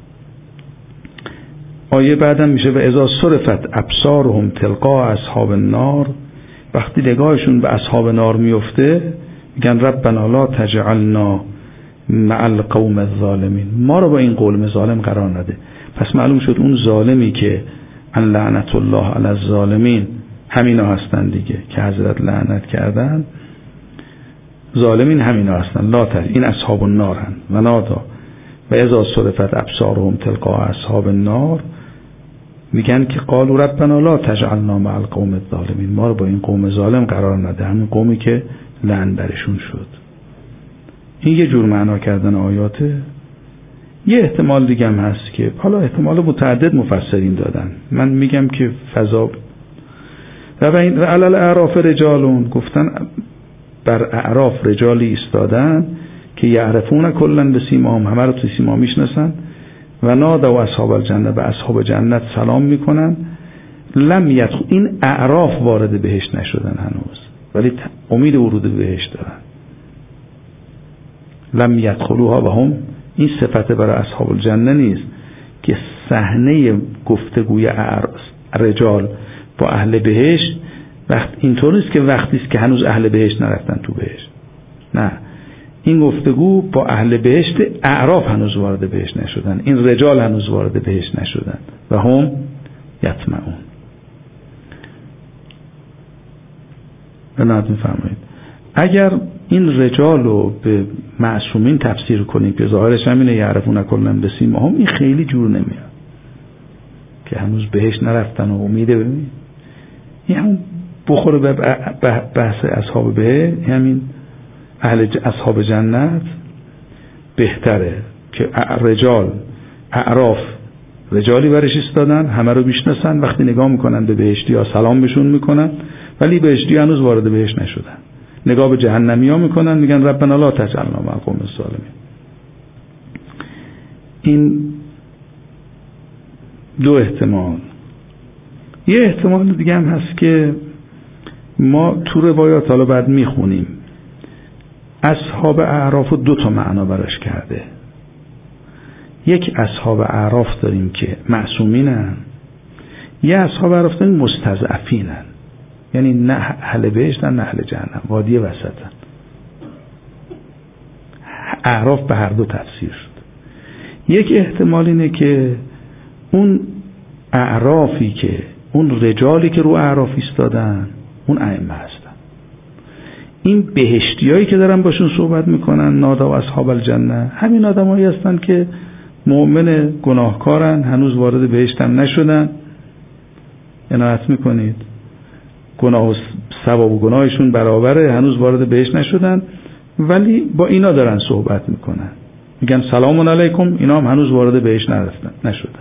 Speaker 1: آیه بعدم میشه و اذا صرفت ابصارهم تلقا اصحاب النار، وقتی نگاهشون به اصحاب نار میفته میگن ربنا لا تجعلنا مع القوم الظالمین، ما رو با این قوم ظالم قرار نده. پس معلوم شد اون ظالمی که ان لعنت الله علی الظالمین همینا هستن دیگه که حضرت لعنت کردن، ظالمین همینا هستن. لا این اصحاب النار هستن. و نادا و اذا صرفت ابصارهم تلقا اصحاب النار، میگن که قالوا ربنا لا تجعلنا مع القوم الظالمین، ما رو با این قوم ظالم قرار نده، همین قومی که لعن برشون شد. این یه جور معنا کردن آیاته. یه احتمال دیگه هم هست که حالا احتمال متعدد مفسرین دادن، من میگم که فضا و علی الاعراف رجالون، گفتن بر اعراف رجالی ایستادن که یعرفون کلا به سیماهم، همه رو تو سیما میشناسن. و نادوا و اصحاب الجنه، به اصحاب جنت سلام میکنن. لم یدخل، این اعراف وارد بهشت نشدن هنوز ولی امید ورود به بهشت دارن. لم یدخلوها و هم، این صفت برای اصحاب الجنه نیست که صحنه گفتگوی رجال با اهل بهشت وقت اینطور نیست که وقتی است که هنوز اهل بهشت نرفتن تو بهشت، نه، این گفتگو با اهل بهشت، اعراف هنوز وارد بهشت نشدن، این رجال هنوز وارد بهشت نشدن. و هم یطمعون. بنابراین میفرمایید اگر این رجال رو به معصومین تفسیر کنیم که ظاهرش همینه یعرفون کلا بسیماهم، این خیلی جور نمیاد که هنوز بهشت نرفتن و امیده. ببین این همون بخوره به بحث اصحاب بهشت، همین اصحاب جنت بهتره که رجال اعراف رجالی برش ایستادن، همه رو میشناسن، وقتی نگاه میکنن به بهشتی ها سلام بهشون میکنن ولی بهشتی هنوز وارد بهشت نشدن. نگاه به جهنمی ها میکنن میگن ربنا لا تجعلنا مع القوم الظالمین. این دو احتمال. یه احتمال دیگه هم هست که ما تو روایات حالا بعد میخونیم، اصحاب اعراف دو تا معنا براش کرده. یک اصحاب اعراف داریم که معصومینن، یه اصحاب اعراف داریم مستضعفینن، یعنی نه اهل بهشتن نه اهل جهنم، وادی وسطن. اعراف به هر دو تفسیر شد. یک احتمال اینه که اون اعرافی که اون رجالی که رو اعراف ایستادن اون ائمه هستن، این بهشتیایی که دارن باشون صحبت میکنن نادا و اصحاب الجنه همین آدمایی هستن که مؤمن گناهکارن، هنوز وارد بهشت هم نشدن. عنایت میکنید گناه و ثواب و گناهشون برابره، هنوز وارد بهشت نشدن ولی با اینا دارن صحبت میکنن، میگن سلام علیکم، اینا هم هنوز وارد بهشت نشدن.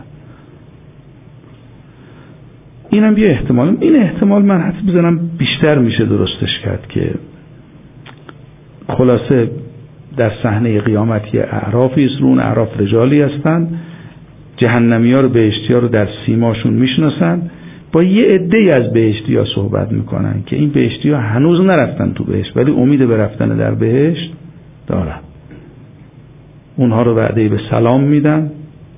Speaker 1: اینم یه احتمال. این احتمال من حدس بزنم بیشتر میشه درستش کرد که خلاصه در صحنه قیامت یه اعرافی است، اون اعراف رجالی هستن، جهنمی ها رو بهشتی ها رو در سیماشون میشناسن، با یه عده‌ای از بهشتی ها صحبت میکنن که این بهشتی ها هنوز نرفتن تو بهشت ولی امید به رفتن در بهشت دارن. اونها رو وعده به سلام میدن،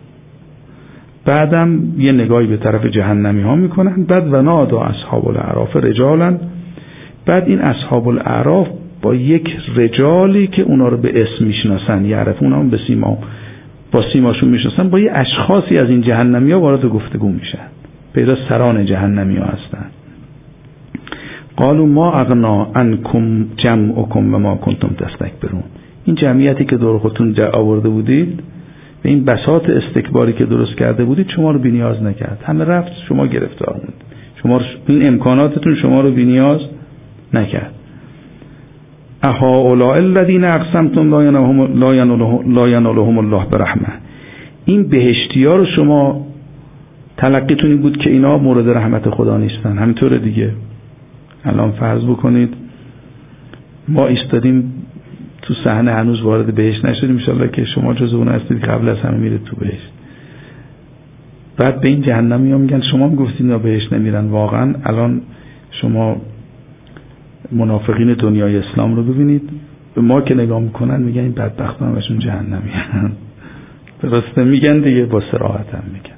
Speaker 1: بعدم یه نگاهی به طرف جهنمی ها میکنن. بعد و نادا اصحاب الاعراف رجالن، بعد این اصحاب الاعراف با یک رجالی که اونا رو به اسم میشناسن، یعرفون هم به سیماهم، با سیماشون میشناسن، با یه اشخاصی از این جهنمی ها وارد گفتگو میشن، پیدا سران جهنمی ها هستن. قالوا ما اغنا عنکم جمعکم و ما کنتم تستکبرون. این جمعیتی که دور خودتون آورده بودید به این بساط استکباری که درست کرده بودید شما رو بی‌نیاز نکرد، همه رفت، شما گرفتار موند، شما این امکاناتتون شما رو بی‌نیاز نکرد. اهؤلاء الذین اقسمتم لا ینالهم الله برحمه. این بهشتی‌ها رو شما تلقیتون این بود که اینا مورد رحمت خدا نیستن. همینطوره دیگه. الان فرض بکنید ما ایستادیم تو صحنه، هنوز وارد بهشت نشدیم، ان شاءالله که شما جزو اون هستید قبل از همه میرید تو بهشت. بعد به این جهنمی ها میگن شما میگفتید اینا بهشت نمیرن. واقعا الان شما منافقین دنیای اسلام رو ببینید، به ما که نگاه میکنن میگن این بدبختان همشون جهنمی هستن. درسته میگن دیگه، با صراحت هم میگن.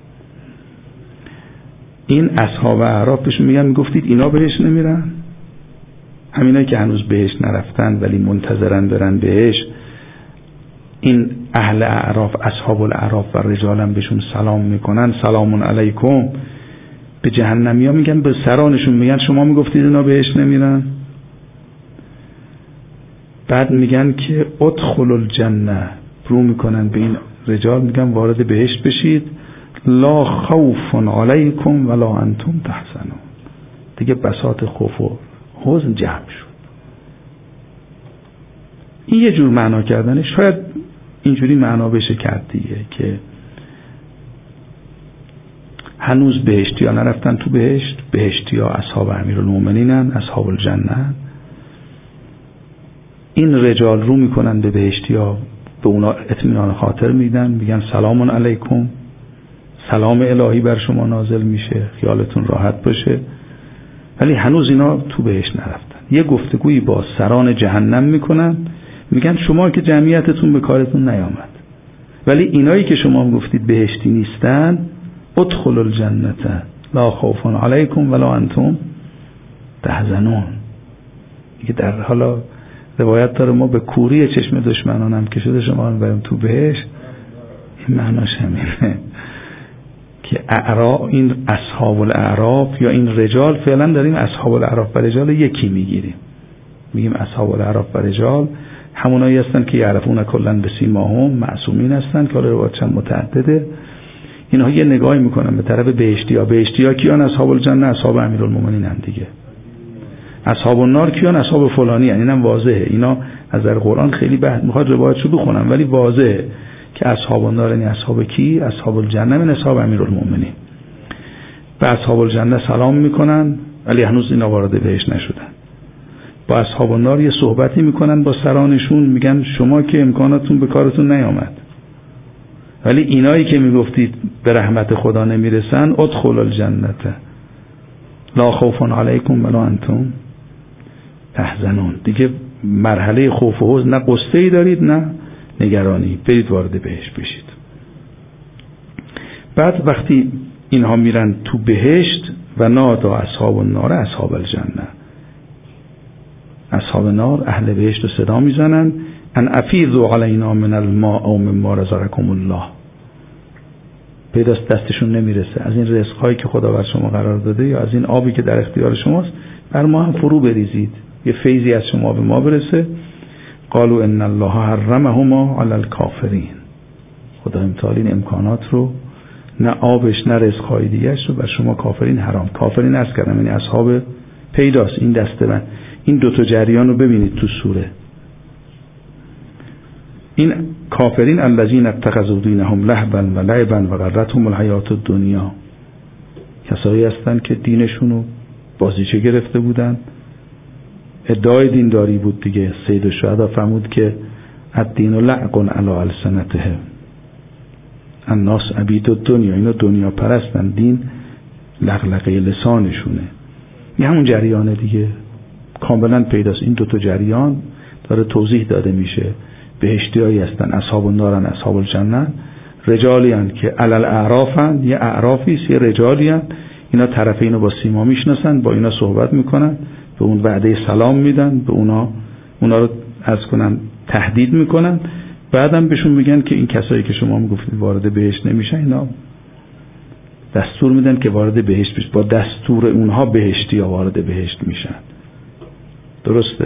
Speaker 1: این اصحاب اعراف بهشون میگن میگفتید اینا بهشت نمیرن؟ همینایی که هنوز بهشت نرفتن ولی منتظرن برن بهشت، این اهل اعراف، اصحاب الاعراف و رجالم بهشون سلام میکنن، سلام علیکم. به جهنمی ها میگن، به سرانشون میگن شما میگفتید اینا بهشت نمیرن؟ بعد میگن که ادخلوا الجنه، رو میکنن به این رجال میگن وارد بهشت بشید، لا خوف علیکم ولا انتم تحزنون. دیگه بساط خوف و حزن جمع شد. این یه جور معنا کردنه، شاید اینجوری معنا بشه کرد دیگه که هنوز بهشتی ها نرفتن تو بهشت، بهشتی ها اصحاب امیرالمومنینن، اصحاب الجنه. این رجال رو میکنن به بهشتی ها، به اونا اطمینان خاطر میدن، میگن سلام علیکم، سلام الهی بر شما نازل میشه، خیالتون راحت باشه. ولی هنوز اینا تو بهشت نرفتن. یه گفتگویی با سران جهنم میکنن، میگن شما که جمعیتتون به کارتون نیامد، ولی اینایی که شما گفتید بهشتی نیستن، ادخلوا الجنه لا خوف علیکم ولا انتم تحزنون. دیگه در حالا روایت داره ما به کوری چشم دشمنان هم که شده شما هم بریم تو بهشت. این معناش همینه که این اصحاب الاعراف یا این رجال، فعلا داریم اصحاب الاعراف و رجال یکی میگیریم، میگیم اصحاب الاعراف و رجال همونایی هستن که یعرفون کلا بسیماهم، معصومین هستن که حالا روایت چند متعدده. اینها یه نگاهی میکنن به طرف بهشتی‌ها. بهشتی‌ها کیان؟ اصحاب الجنه، اصحاب امیرالمومنین هم دیگه. اصحاب النار کیان؟ اصحاب فلانی هستن. اینم واضحه، اینا از در قرآن خیلی میخواد روایتشو بخونم ولی واضحه که اصحاب النار یعنی اصحاب کی؟ اصحاب الجنه من اصحاب امیرالمومنین. به اصحاب الجنه سلام میکنن ولی هنوز اینا وارد بهشت نشدن. با اصحاب النار یه صحبتی میکنن با سرانشون، میگن شما که امکاناتون به کارتون نیامد، ولی اینایی که میگفتید به رحمت خدا نمیرسن، ادخلوا الجنه لا خوف علیکم ولا انتم تحزنون. دیگه مرحله خوف و حزن نه قصه‌ای دارید نه نگرانی، برید وارد بهشت بشید. بعد وقتی اینها میرن تو بهشت، و نادا اصحاب النار اصحاب الجنه، اصحاب نار اهل بهشت رو صدا میزنن، ان افیضوا علینا من الماء او مما رزقکم الله. پیداست دستشون نمیرسه، از این رزق‌هایی که خدا بر شما قرار داده یا از این آبی که در اختیار شماست بر ما هم فرو بریزید، یه فیضی از شما به ما برسه. قالوا ان الله حرمهما علی الکافرین. خدا امتحان این امکانات رو، نه آبش نه رزق‌های دیگه‌اش رو بر شما کافرین حرام. کافرین عرض کردم یعنی اصحاب پیداست. این دسته‌بند، این دوتا جریان رو ببینید تو سوره. این کافرین الذین اتخذوا دینهم لهوا و لعبا و غرتهم الحیات الدنیا، کسایی هستند که دینشون رو بازیچه گرفته بودن، ادعای دینداری بود دیگه. سید الشهدا فرمود که الدین لعق علی السنتهم الناس عبید الدنیا، اینا دنیا پرستن، دین لغلقه لسانشونه. این همون جریانه دیگه، کاملا پیداست. این دوتا جریان داره توضیح داده میشه. بهشتیایی هستن اصحاب النارن اصحاب الجنه، رجالی هستن که علل اعرافن، یه اعرافی است، یه رجالی هستن اینا طرف اینو با سیما میشناسن، با اینا صحبت میکنن، به اون وعده سلام میدن، به اونا رو از کنن تهدید میکنن. بعدم بهشون میگن که این کسایی که شما میگفتید وارد بهشت نمیشن، اینا دستور میدن که وارد بهشت بشن، با دستور اونها بهشتی ها وارد بهشت میشن. درسته؟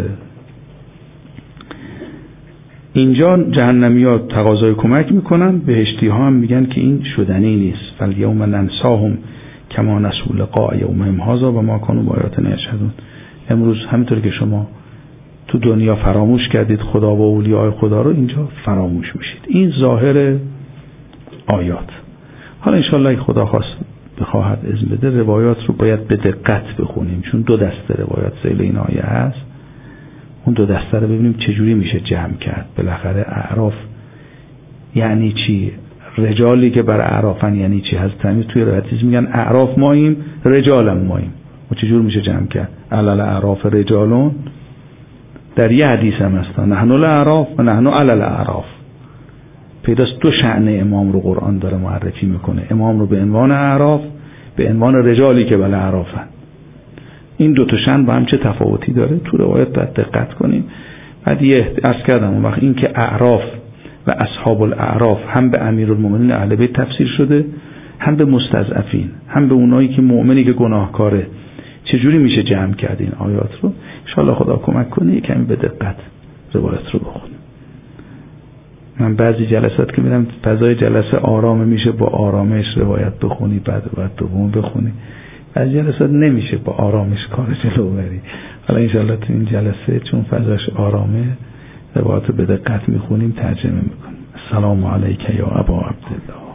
Speaker 1: اینجا جهنمی ها تقاضای کمک میکنن، بهشتی ها هم میگن که این شدنی نیست. فالیوم ننساهم کما نسوا لقاء یومهم هذا و ما کانوا بآیاتنا یجحدون. امروز همینطور که شما تو دنیا فراموش کردید خدا و اولیاء خدا رو، اینجا فراموش میشید. این ظاهر آیات. حالا انشاءالله خدا بخواهد اذن بده روایات رو باید به دقت بخونیم، چون دو دسته روایات ذیل این آیه هست. اون دو دسته رو ببینیم چجوری میشه جمع کرد. بالاخره اعراف یعنی چی؟ رجالی که بر اعرافن یعنی چی؟ حضرت امیر توی روایت میگن اعراف ماییم، رجالم ماییم. و چجور میشه جمع کرد؟ علل اعراف رجالون. در یه حدیث هم هستن نحن الاعراف و نحن علل الاعراف. پیداست دو شأن امام رو قرآن داره معرفی میکنه، امام رو به عنوان اعراف، به عنوان رجالی که بل اعرافن. این دو تا شأن با هم چه تفاوتی داره؟ تو روایت باید دقت کنیم. بعد عرض کردم اون وقت این که اعراف و اصحاب الاعراف هم به امیرالمومنین اهل بیت تفسیر شده، هم به مستضعفین، هم به اونایی که مؤمنی که گناهکاره. چجوری میشه جمع کرد این آیات رو؟ ان شاء الله خدا کمک کنه کمی به دقت روایت رو بخونیم. من بعضی جلسات که میرم فضای جلسه آرام میشه، با آرامش روایت بخونی، بعد دوم بخونی. بعضی جلسات نمیشه با آرامش کار جلو بری. حالا ان شاء الله تو این جلسه چون فضاش آرامه روایت به دقت میخونیم، ترجمه میکنیم. السلام علیک یا ابا عبدالله.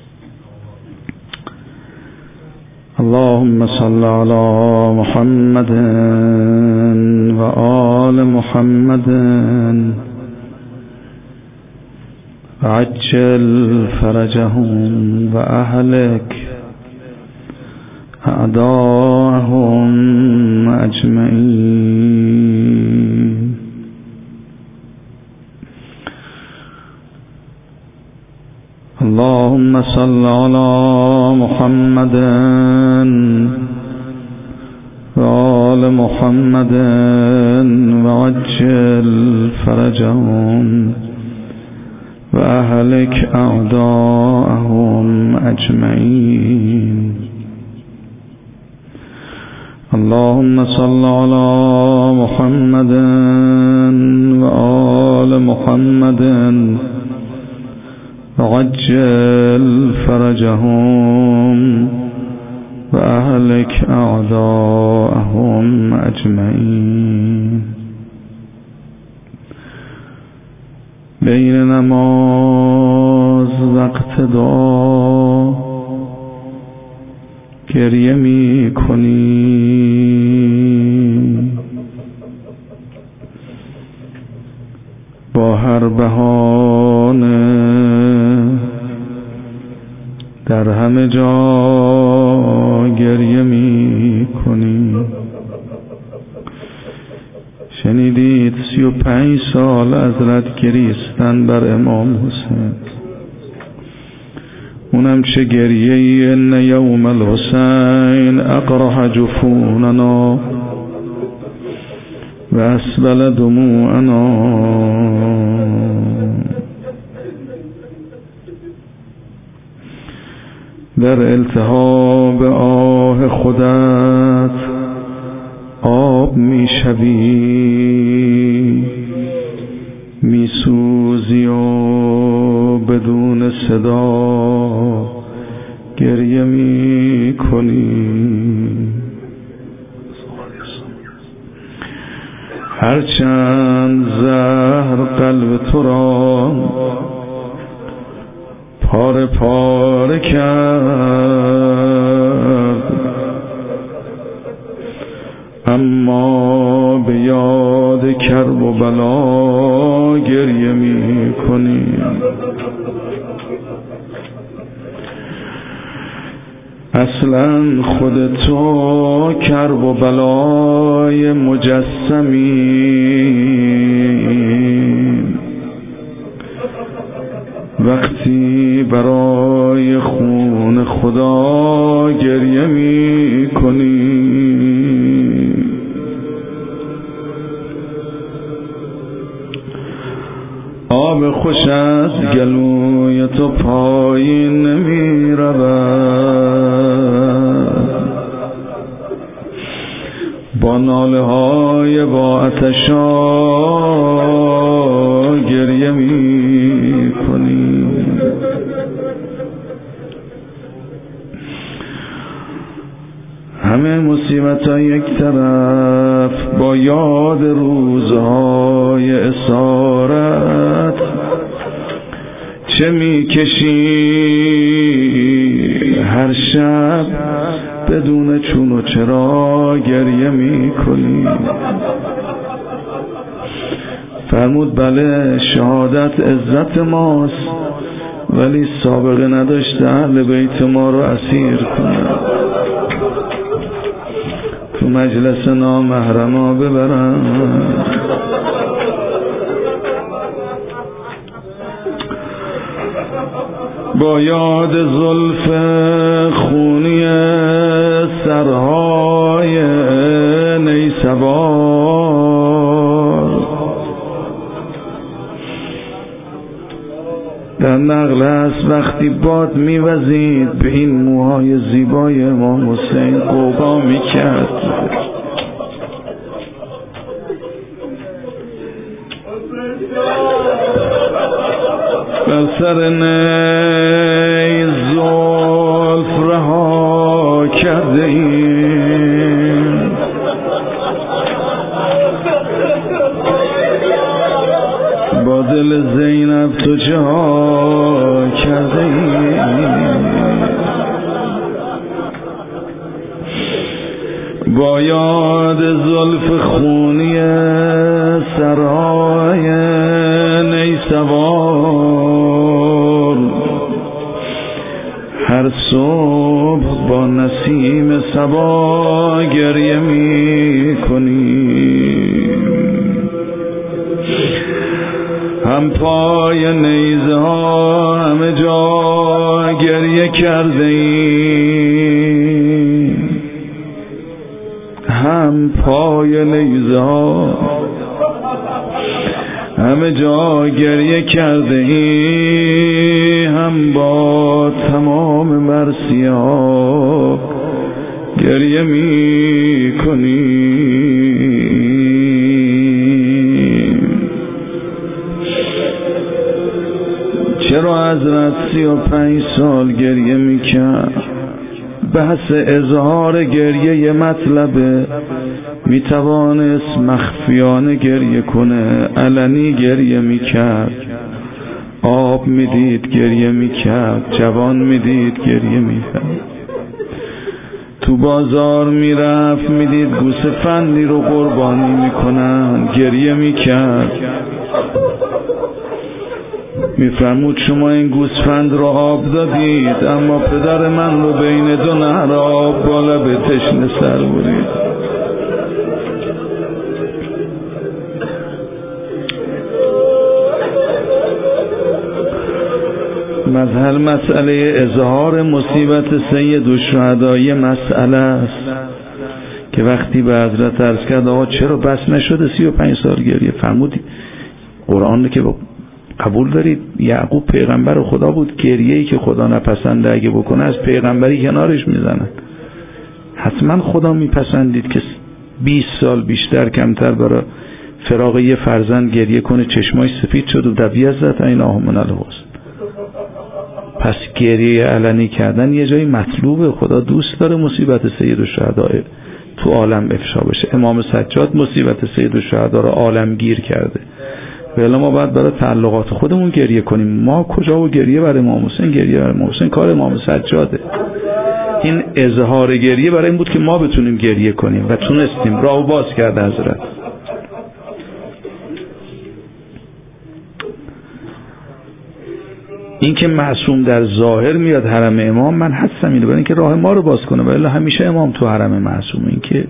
Speaker 1: اللهم صل على محمد و آل محمد و عجل فرجهم و اهلک اعداءهم اجمعین. اللهم صل على محمد و آل محمد و عجل فرجهم و اهلک اعداءهم اجمعین. اللهم صل على محمد و آل محمد و عجل فرجهم و اهلک اعداءهم اجمعین. بین نماز وقت دعا گریه می کنی، با هر بهانه در همه جا گریه می کنی. شنیدید 35 سال حضرت گریستن بر امام حسین، اونم چه گریه ای. ان یوم الحسین اقرح جفوننا و اسبل دموعنا. در التهاب آه خودت آب می شوی، می سوزی و بدون صدا گریه می کنی. هرچند زهر قلب تو را پاره پاره کرد، اما به یاد کرب و بلا گریه می کنی. اصلا خود تو کرب و بلای مجسمی، وقتی برای خون خدا گریه می کنی. آب خوش از گلوی تو پایین نمی رود، با ناله های با آتشا گریه می کنی. همه مصیبت ها یک طرف، با یاد روزهای اسارت چه می کشی هر شب، بدون چون و چرا گریه می کنی. فرمود بله شهادت عزت ماست، ولی سابقه نداشته اهل بیت ما رو اسیر کنه، تو مجلس نامحرما ببرن. با یاد زلف خونی سرهای نیسبار، در نقل است وقتی باد میوزید به این موهای زیبای امام حسین غوغا میکرد. بر سر نی زلف رها کرده ایم، با دل زینب تو جا کرده ایم. با یاد زلف خونی سرهای نیسوار، هر صبح با نسیم صبا گریه می کنیم. هم پای نیزه ها همه جا گریه کرده ایم، هم پای نیزه ها همه جا گریه کرده ایم، هم با تمام مرثیه ها گریه می کنیم. چرا حضرت 35 سال گریه می کرد؟ بحث اظهار گریه یه مطلبه، می توانست مخفیانه گریه کنه، علنی گریه می کرد. آب می دید گریه می کرد، جوان می دید گریه می کرد. تو بازار می رفت می دید گوسفندی رو قربانی می کنن، گریه می کرد. می فرمود شما این گوسفند رو آب دادید، اما پدر من رو بین دو نهر آب با لب تشنه سر برید. مظهر مسئله اظهار مصیبت سید الشهدا مسئله است که وقتی به حضرت عرض کرد آقا چرا بس نشده 35 سال گریه؟ فرمود قرآن که قبول دارید یعقوب پیغمبر خدا بود، گریه‌ای که خدا نپسنده اگه بکنه از پیغمبری کنارش میزنن. حتما خدا میپسندید که 20 سال بیشتر کمتر برای فراق یه فرزند گریه کنه، چشماش سفید شد و دبی ازت این آهمون الحسن. پس گریه علنی کردن یه جایی مطلوبه. خدا دوست داره مصیبت سید الشهدا تو عالم افشا بشه. امام سجاد مصیبت سید الشهدا رو عالمگیر کرده، ولی ما باید برای تعلقات خودمون گریه کنیم. ما کجا و گریه برای امام حسین؟ گریه برای امام حسین کار امام سجاده. این اظهار گریه برای این بود که ما بتونیم گریه کنیم و تونستیم، راهو باز کرده حضرت. این که معصوم در ظاهر میاد حرم امام، من حدسم اینه برای اینکه راه ما رو باز کنه، ولی همیشه امام تو حرم معصوم. این که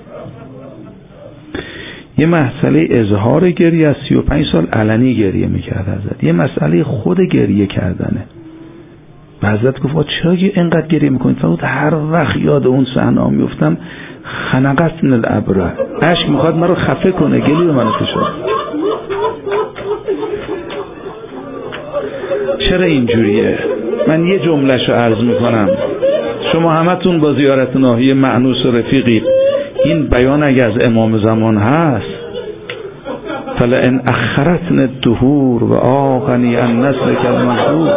Speaker 1: یه مسئله اظهار گریه از 35 سال علنی گریه میکرد حضرت، یه مسئله خود گریه کردنه. حضرت گفت چرا اینقدر گریه میکنید؟ فرمود هر وقت یاد اون صحنه میفتم خنقتن الابره، اشک میخواد من رو خفه کنه، گلی به من فشار. چرا اینجوریه؟ من یه جملهشو عرض میکنم، شما همتون با زیارت ناحیه مأنوس و رفیقید. این بیان اگه از امام زمان هست، فلئن اخرتن الدهور و آغنی ان نسلک المحبوب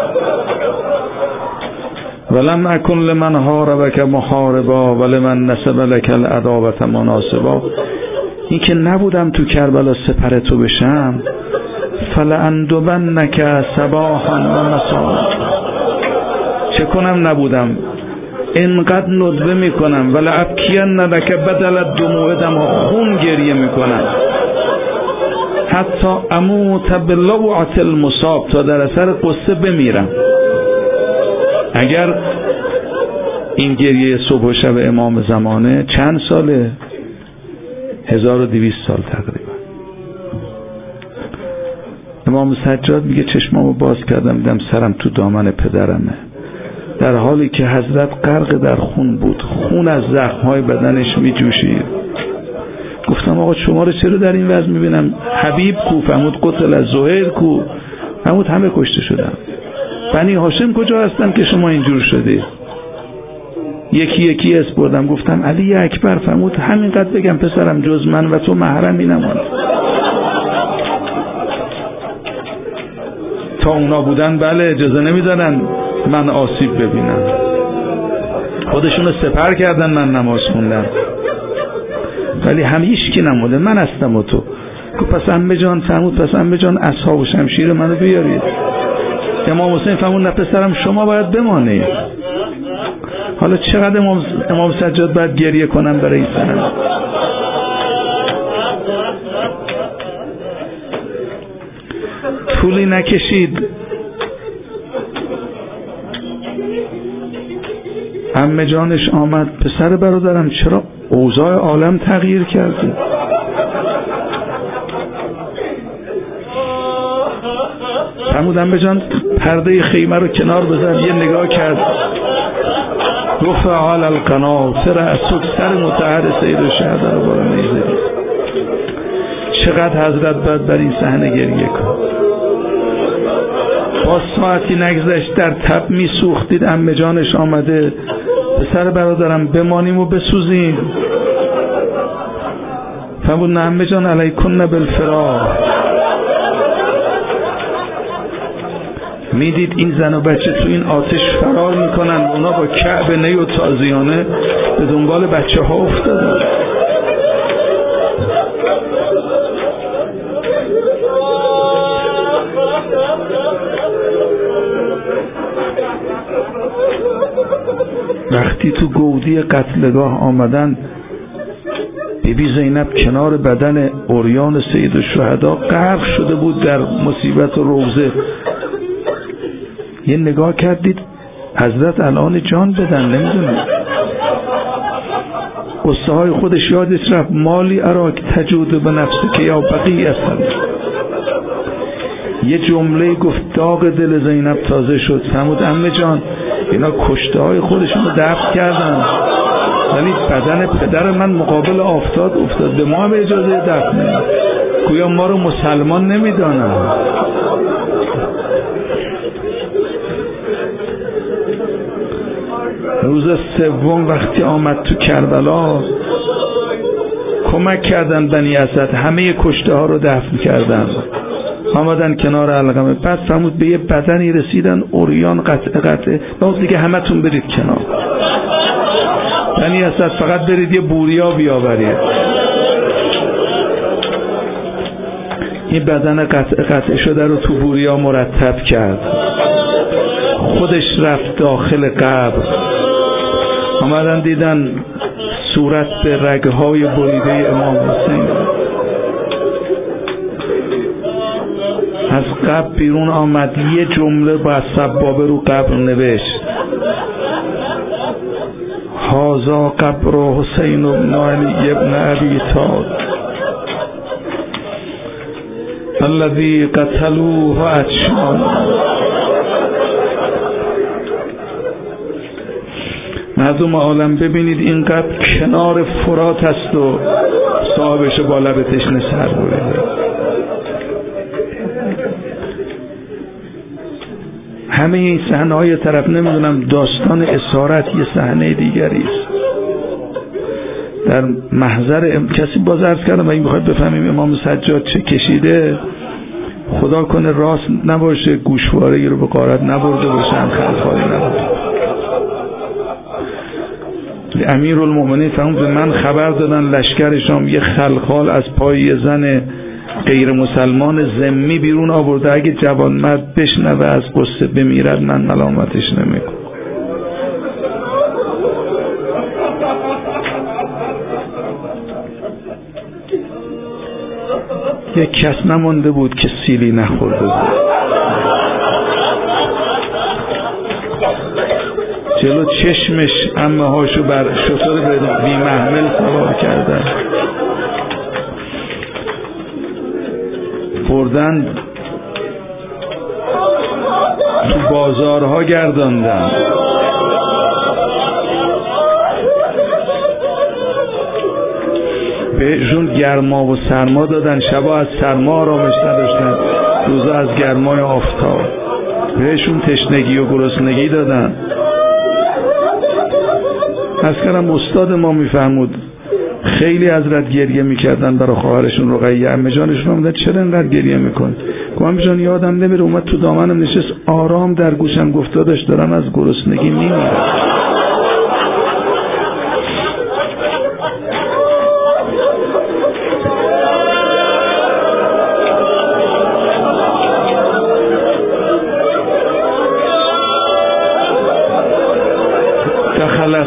Speaker 1: ولم اکن لمن حاربک محاربا ولمن نسب لک العداوة مناصبا. این که نبودم تو کربلا سپر تو بشم، فلأندبنک صباحا و مساء، چه کنم نبودم اینقدر ندبه میکنم، ولابکین لک بدل الدموع دما، خون گریه میکنم، حتی اموت بلوعة المصاب، تا در اثر قصه بمیرم. اگر این گریه صبح و شب امام زمانه چند ساله؟ 1200 سال تقریبا. امام سجاد میگه چشمامو باز کردم دیدم سرم تو دامن پدرمه، در حالی که حضرت غرق در خون بود، خون از زخمهای بدنش میجوشید. گفتم آقا شما رو چرا در این وضع میبینم؟ حبیب کو؟ فرمود قتل از زهیر کو؟ فرمود همه کشته شدن. بنی هاشم کجا هستن که شما اینجور شدید؟ یکی یکی اسم بردم، گفتم علی اکبر. فرمود همینقدر بگم پسرم جز من و تو محرمی نماند. تا اونا بودن بله اجازه نمیدادن من آسیب ببینم، خودشونو سپر کردن من نماز خوندم، ولی همیشه کی نموده، من هستم و تو. پس عمه جان فرمود پس عمه جان اصحاب و شمشیر منو بیارید. امام حسین فرمود نه پسرم شما باید بمانید. حالا چقدر امام سجاد باید گریه کنم برای این سنم؟ طولی نکشید عمه جانش آمد، پسر برادرم چرا اوضاع عالم تغییر کرده؟ فرمود عمه جان پرده خیمه رو کنار بذار. یه نگاه کرد، رفع علی القناطر، از سر متحر سید الشهدا رو بالا نیزدید. چقدر حضرت باید بر این صحنه گریه کن. با ساعتی نگذشت در تب می سوختید، عمه جانش آمده، پسر برادرم بمانیم و بسوزیم. فرمود نه عمه جان علیکن بالفراق. میدید این زن و بچه تو این آتش فرار میکنن، اونا با کعب نی و تازیانه به دنبال بچه ها افتادن. وقتی تو گودی قتلگاه آمدن، بیبی زینب کنار بدن عریان سید الشهدا غرق شده بود در مصیبت و روزه. یه نگاه کردید حضرت الان جان بدن، نمیدونم قصه های خودش یادش رفت. مالی اراک تجود به نفسه که یا بقیه اصلا. یه جمله گفت داغ دل زینب تازه شد. فرمود عمه جان اینا کشته های خودشون رو دفن کردن، ولی بدن پدر من مقابل آفتاب افتاد، به ما به اجازه دفن، گویا ما رو مسلمان نمیدانن. روز سوم وقتی آمد تو کربلا کمک کردن بنی اسد، همه کشته ها رو دفن کردن، آمدن کنار علقمه. بعد فرمود به یه بدنی رسیدن عریان قطعه، بعد دیگه همه تون برید کنار، بنی اسد فقط برید یه بوریا بیاورید. این بدن قطعه شده رو تو بوریا مرتب کرد، خودش رفت داخل قبر. آمدن دیدن صورت به رگهای بریده امام حسین. از قبر بیرون آمد، یه جمله با سبابه رو قبر نوشت: هذا قبر حسین بن علی ابن ابی طالب الذی قتلوه عطشان. مردم عالم ببینید اینقدر کنار فرات هست و صاحبش با لب تشنه سر بریده. همه این صحنه های طرف نمیدونم داستان اسارت یه صحنه دیگری است. در محضر کسی باز عرض کردم و این بخواید بفهمیم امام سجاد چه کشیده، خدا کنه راست نباشه گوشواره رو به غارت نبرده باشه، هم خلخالی نبرده. امیرالمومنین فرمود به من خبر دادن لشکر شام یه خلخال از پای زن غیر مسلمان ذمی بیرون آورده، اگه جوانمرد بشنوه از قصه بمیرد من ملامتش نمیکنم. یک کس نمانده بود که سیلی نخورده بود. جلو چشمش عمه هاشو بر شتر بی محمل سوار کردن، بردن تو بازارها گرداندن، بهشون گرما و سرما دادن، شبا از سرما آرامش نداشتن، روزا از گرمای آفتاب. بهشون تشنگی و گرسنگی دادن. از کردم استاد ما میفرمود خیلی حضرت گریه میکردن برای خواهرشون رقیه. عمه جانشون میگن چرا اینقدر گریه میکن؟ عمه جان یادم نمیره اومد تو دامنم نشست آرام در گوشم گفت داداش دارم از گرسنگی میمیرم. دخلت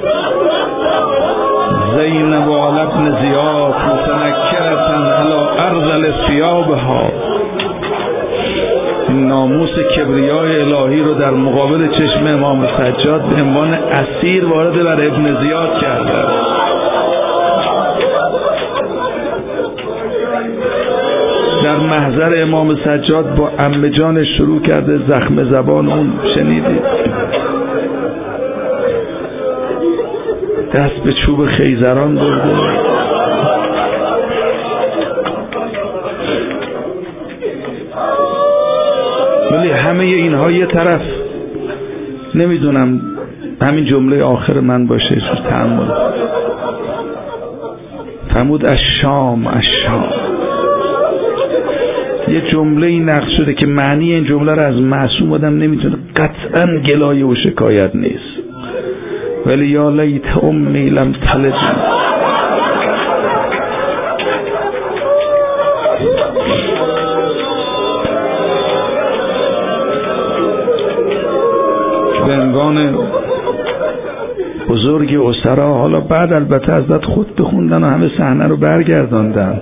Speaker 1: زینب علی ابن زیاد متنکرتن علی ارذل ثیابها. این ناموس کبریای الهی رو در مقابل چشم امام سجاد به عنوان اسیر وارد بر ابن زیاد کرده. در محضر امام سجاد با عمه جانش شروع کرده زخم زبان اون شنیدید، دست به چوب خیزران برده. ولی همه اینها یه طرف نمیدونم همین جمله آخر من باشه تو تأمل. فرمود الشام الشام. یه جمله این نقش شده که معنی این جمله رو از معصوم آدم نمیتونه، قطعا گلایه و شکایت نیست، ولی یا لیت امی لم تلد. به عنوان بزرگ اسرا، حالا بعد البته حضرت خود بخوندن و همه صحنه رو برگرداندن،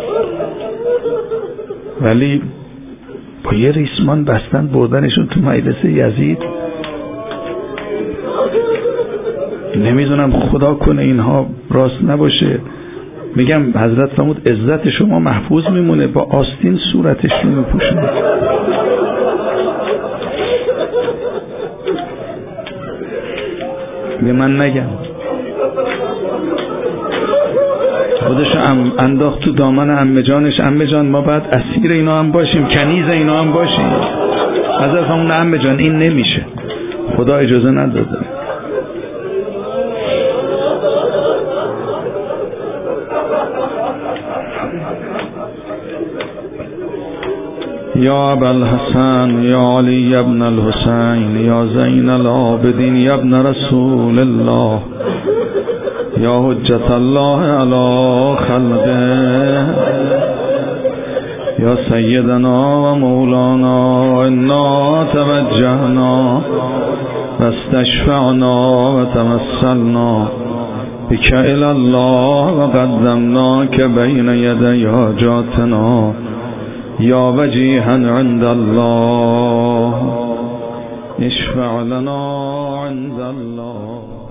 Speaker 1: ولی با یه ریسمان بستن بردنشون تو مجلس یزید. نمیدونم خدا کنه اینها راست نباشه. میگم حضرت فرمود عزت شما محفوظ میمونه، با آستین صورتش رو میپوشونه. به من نگم خودشو انداخت تو دامن عمه جانش. عمه جان ما باید اسیر اینا هم باشیم، کنیز اینا هم باشیم. حضرت فرمود عمه جان این نمیشه، خدا اجازه نداده. یا ابا الحسن یا علی ابن الحسین یا زین العابدین یا ابن رسول الله یا حجت الله علی خلقه یا سیدنا و مولانا انا توجهنا و استشفعنا و تمثلنا بک الی الله و قدمناک بین یدی حاجاتنا یا وجیها عند الله اشفع لنا عند الله.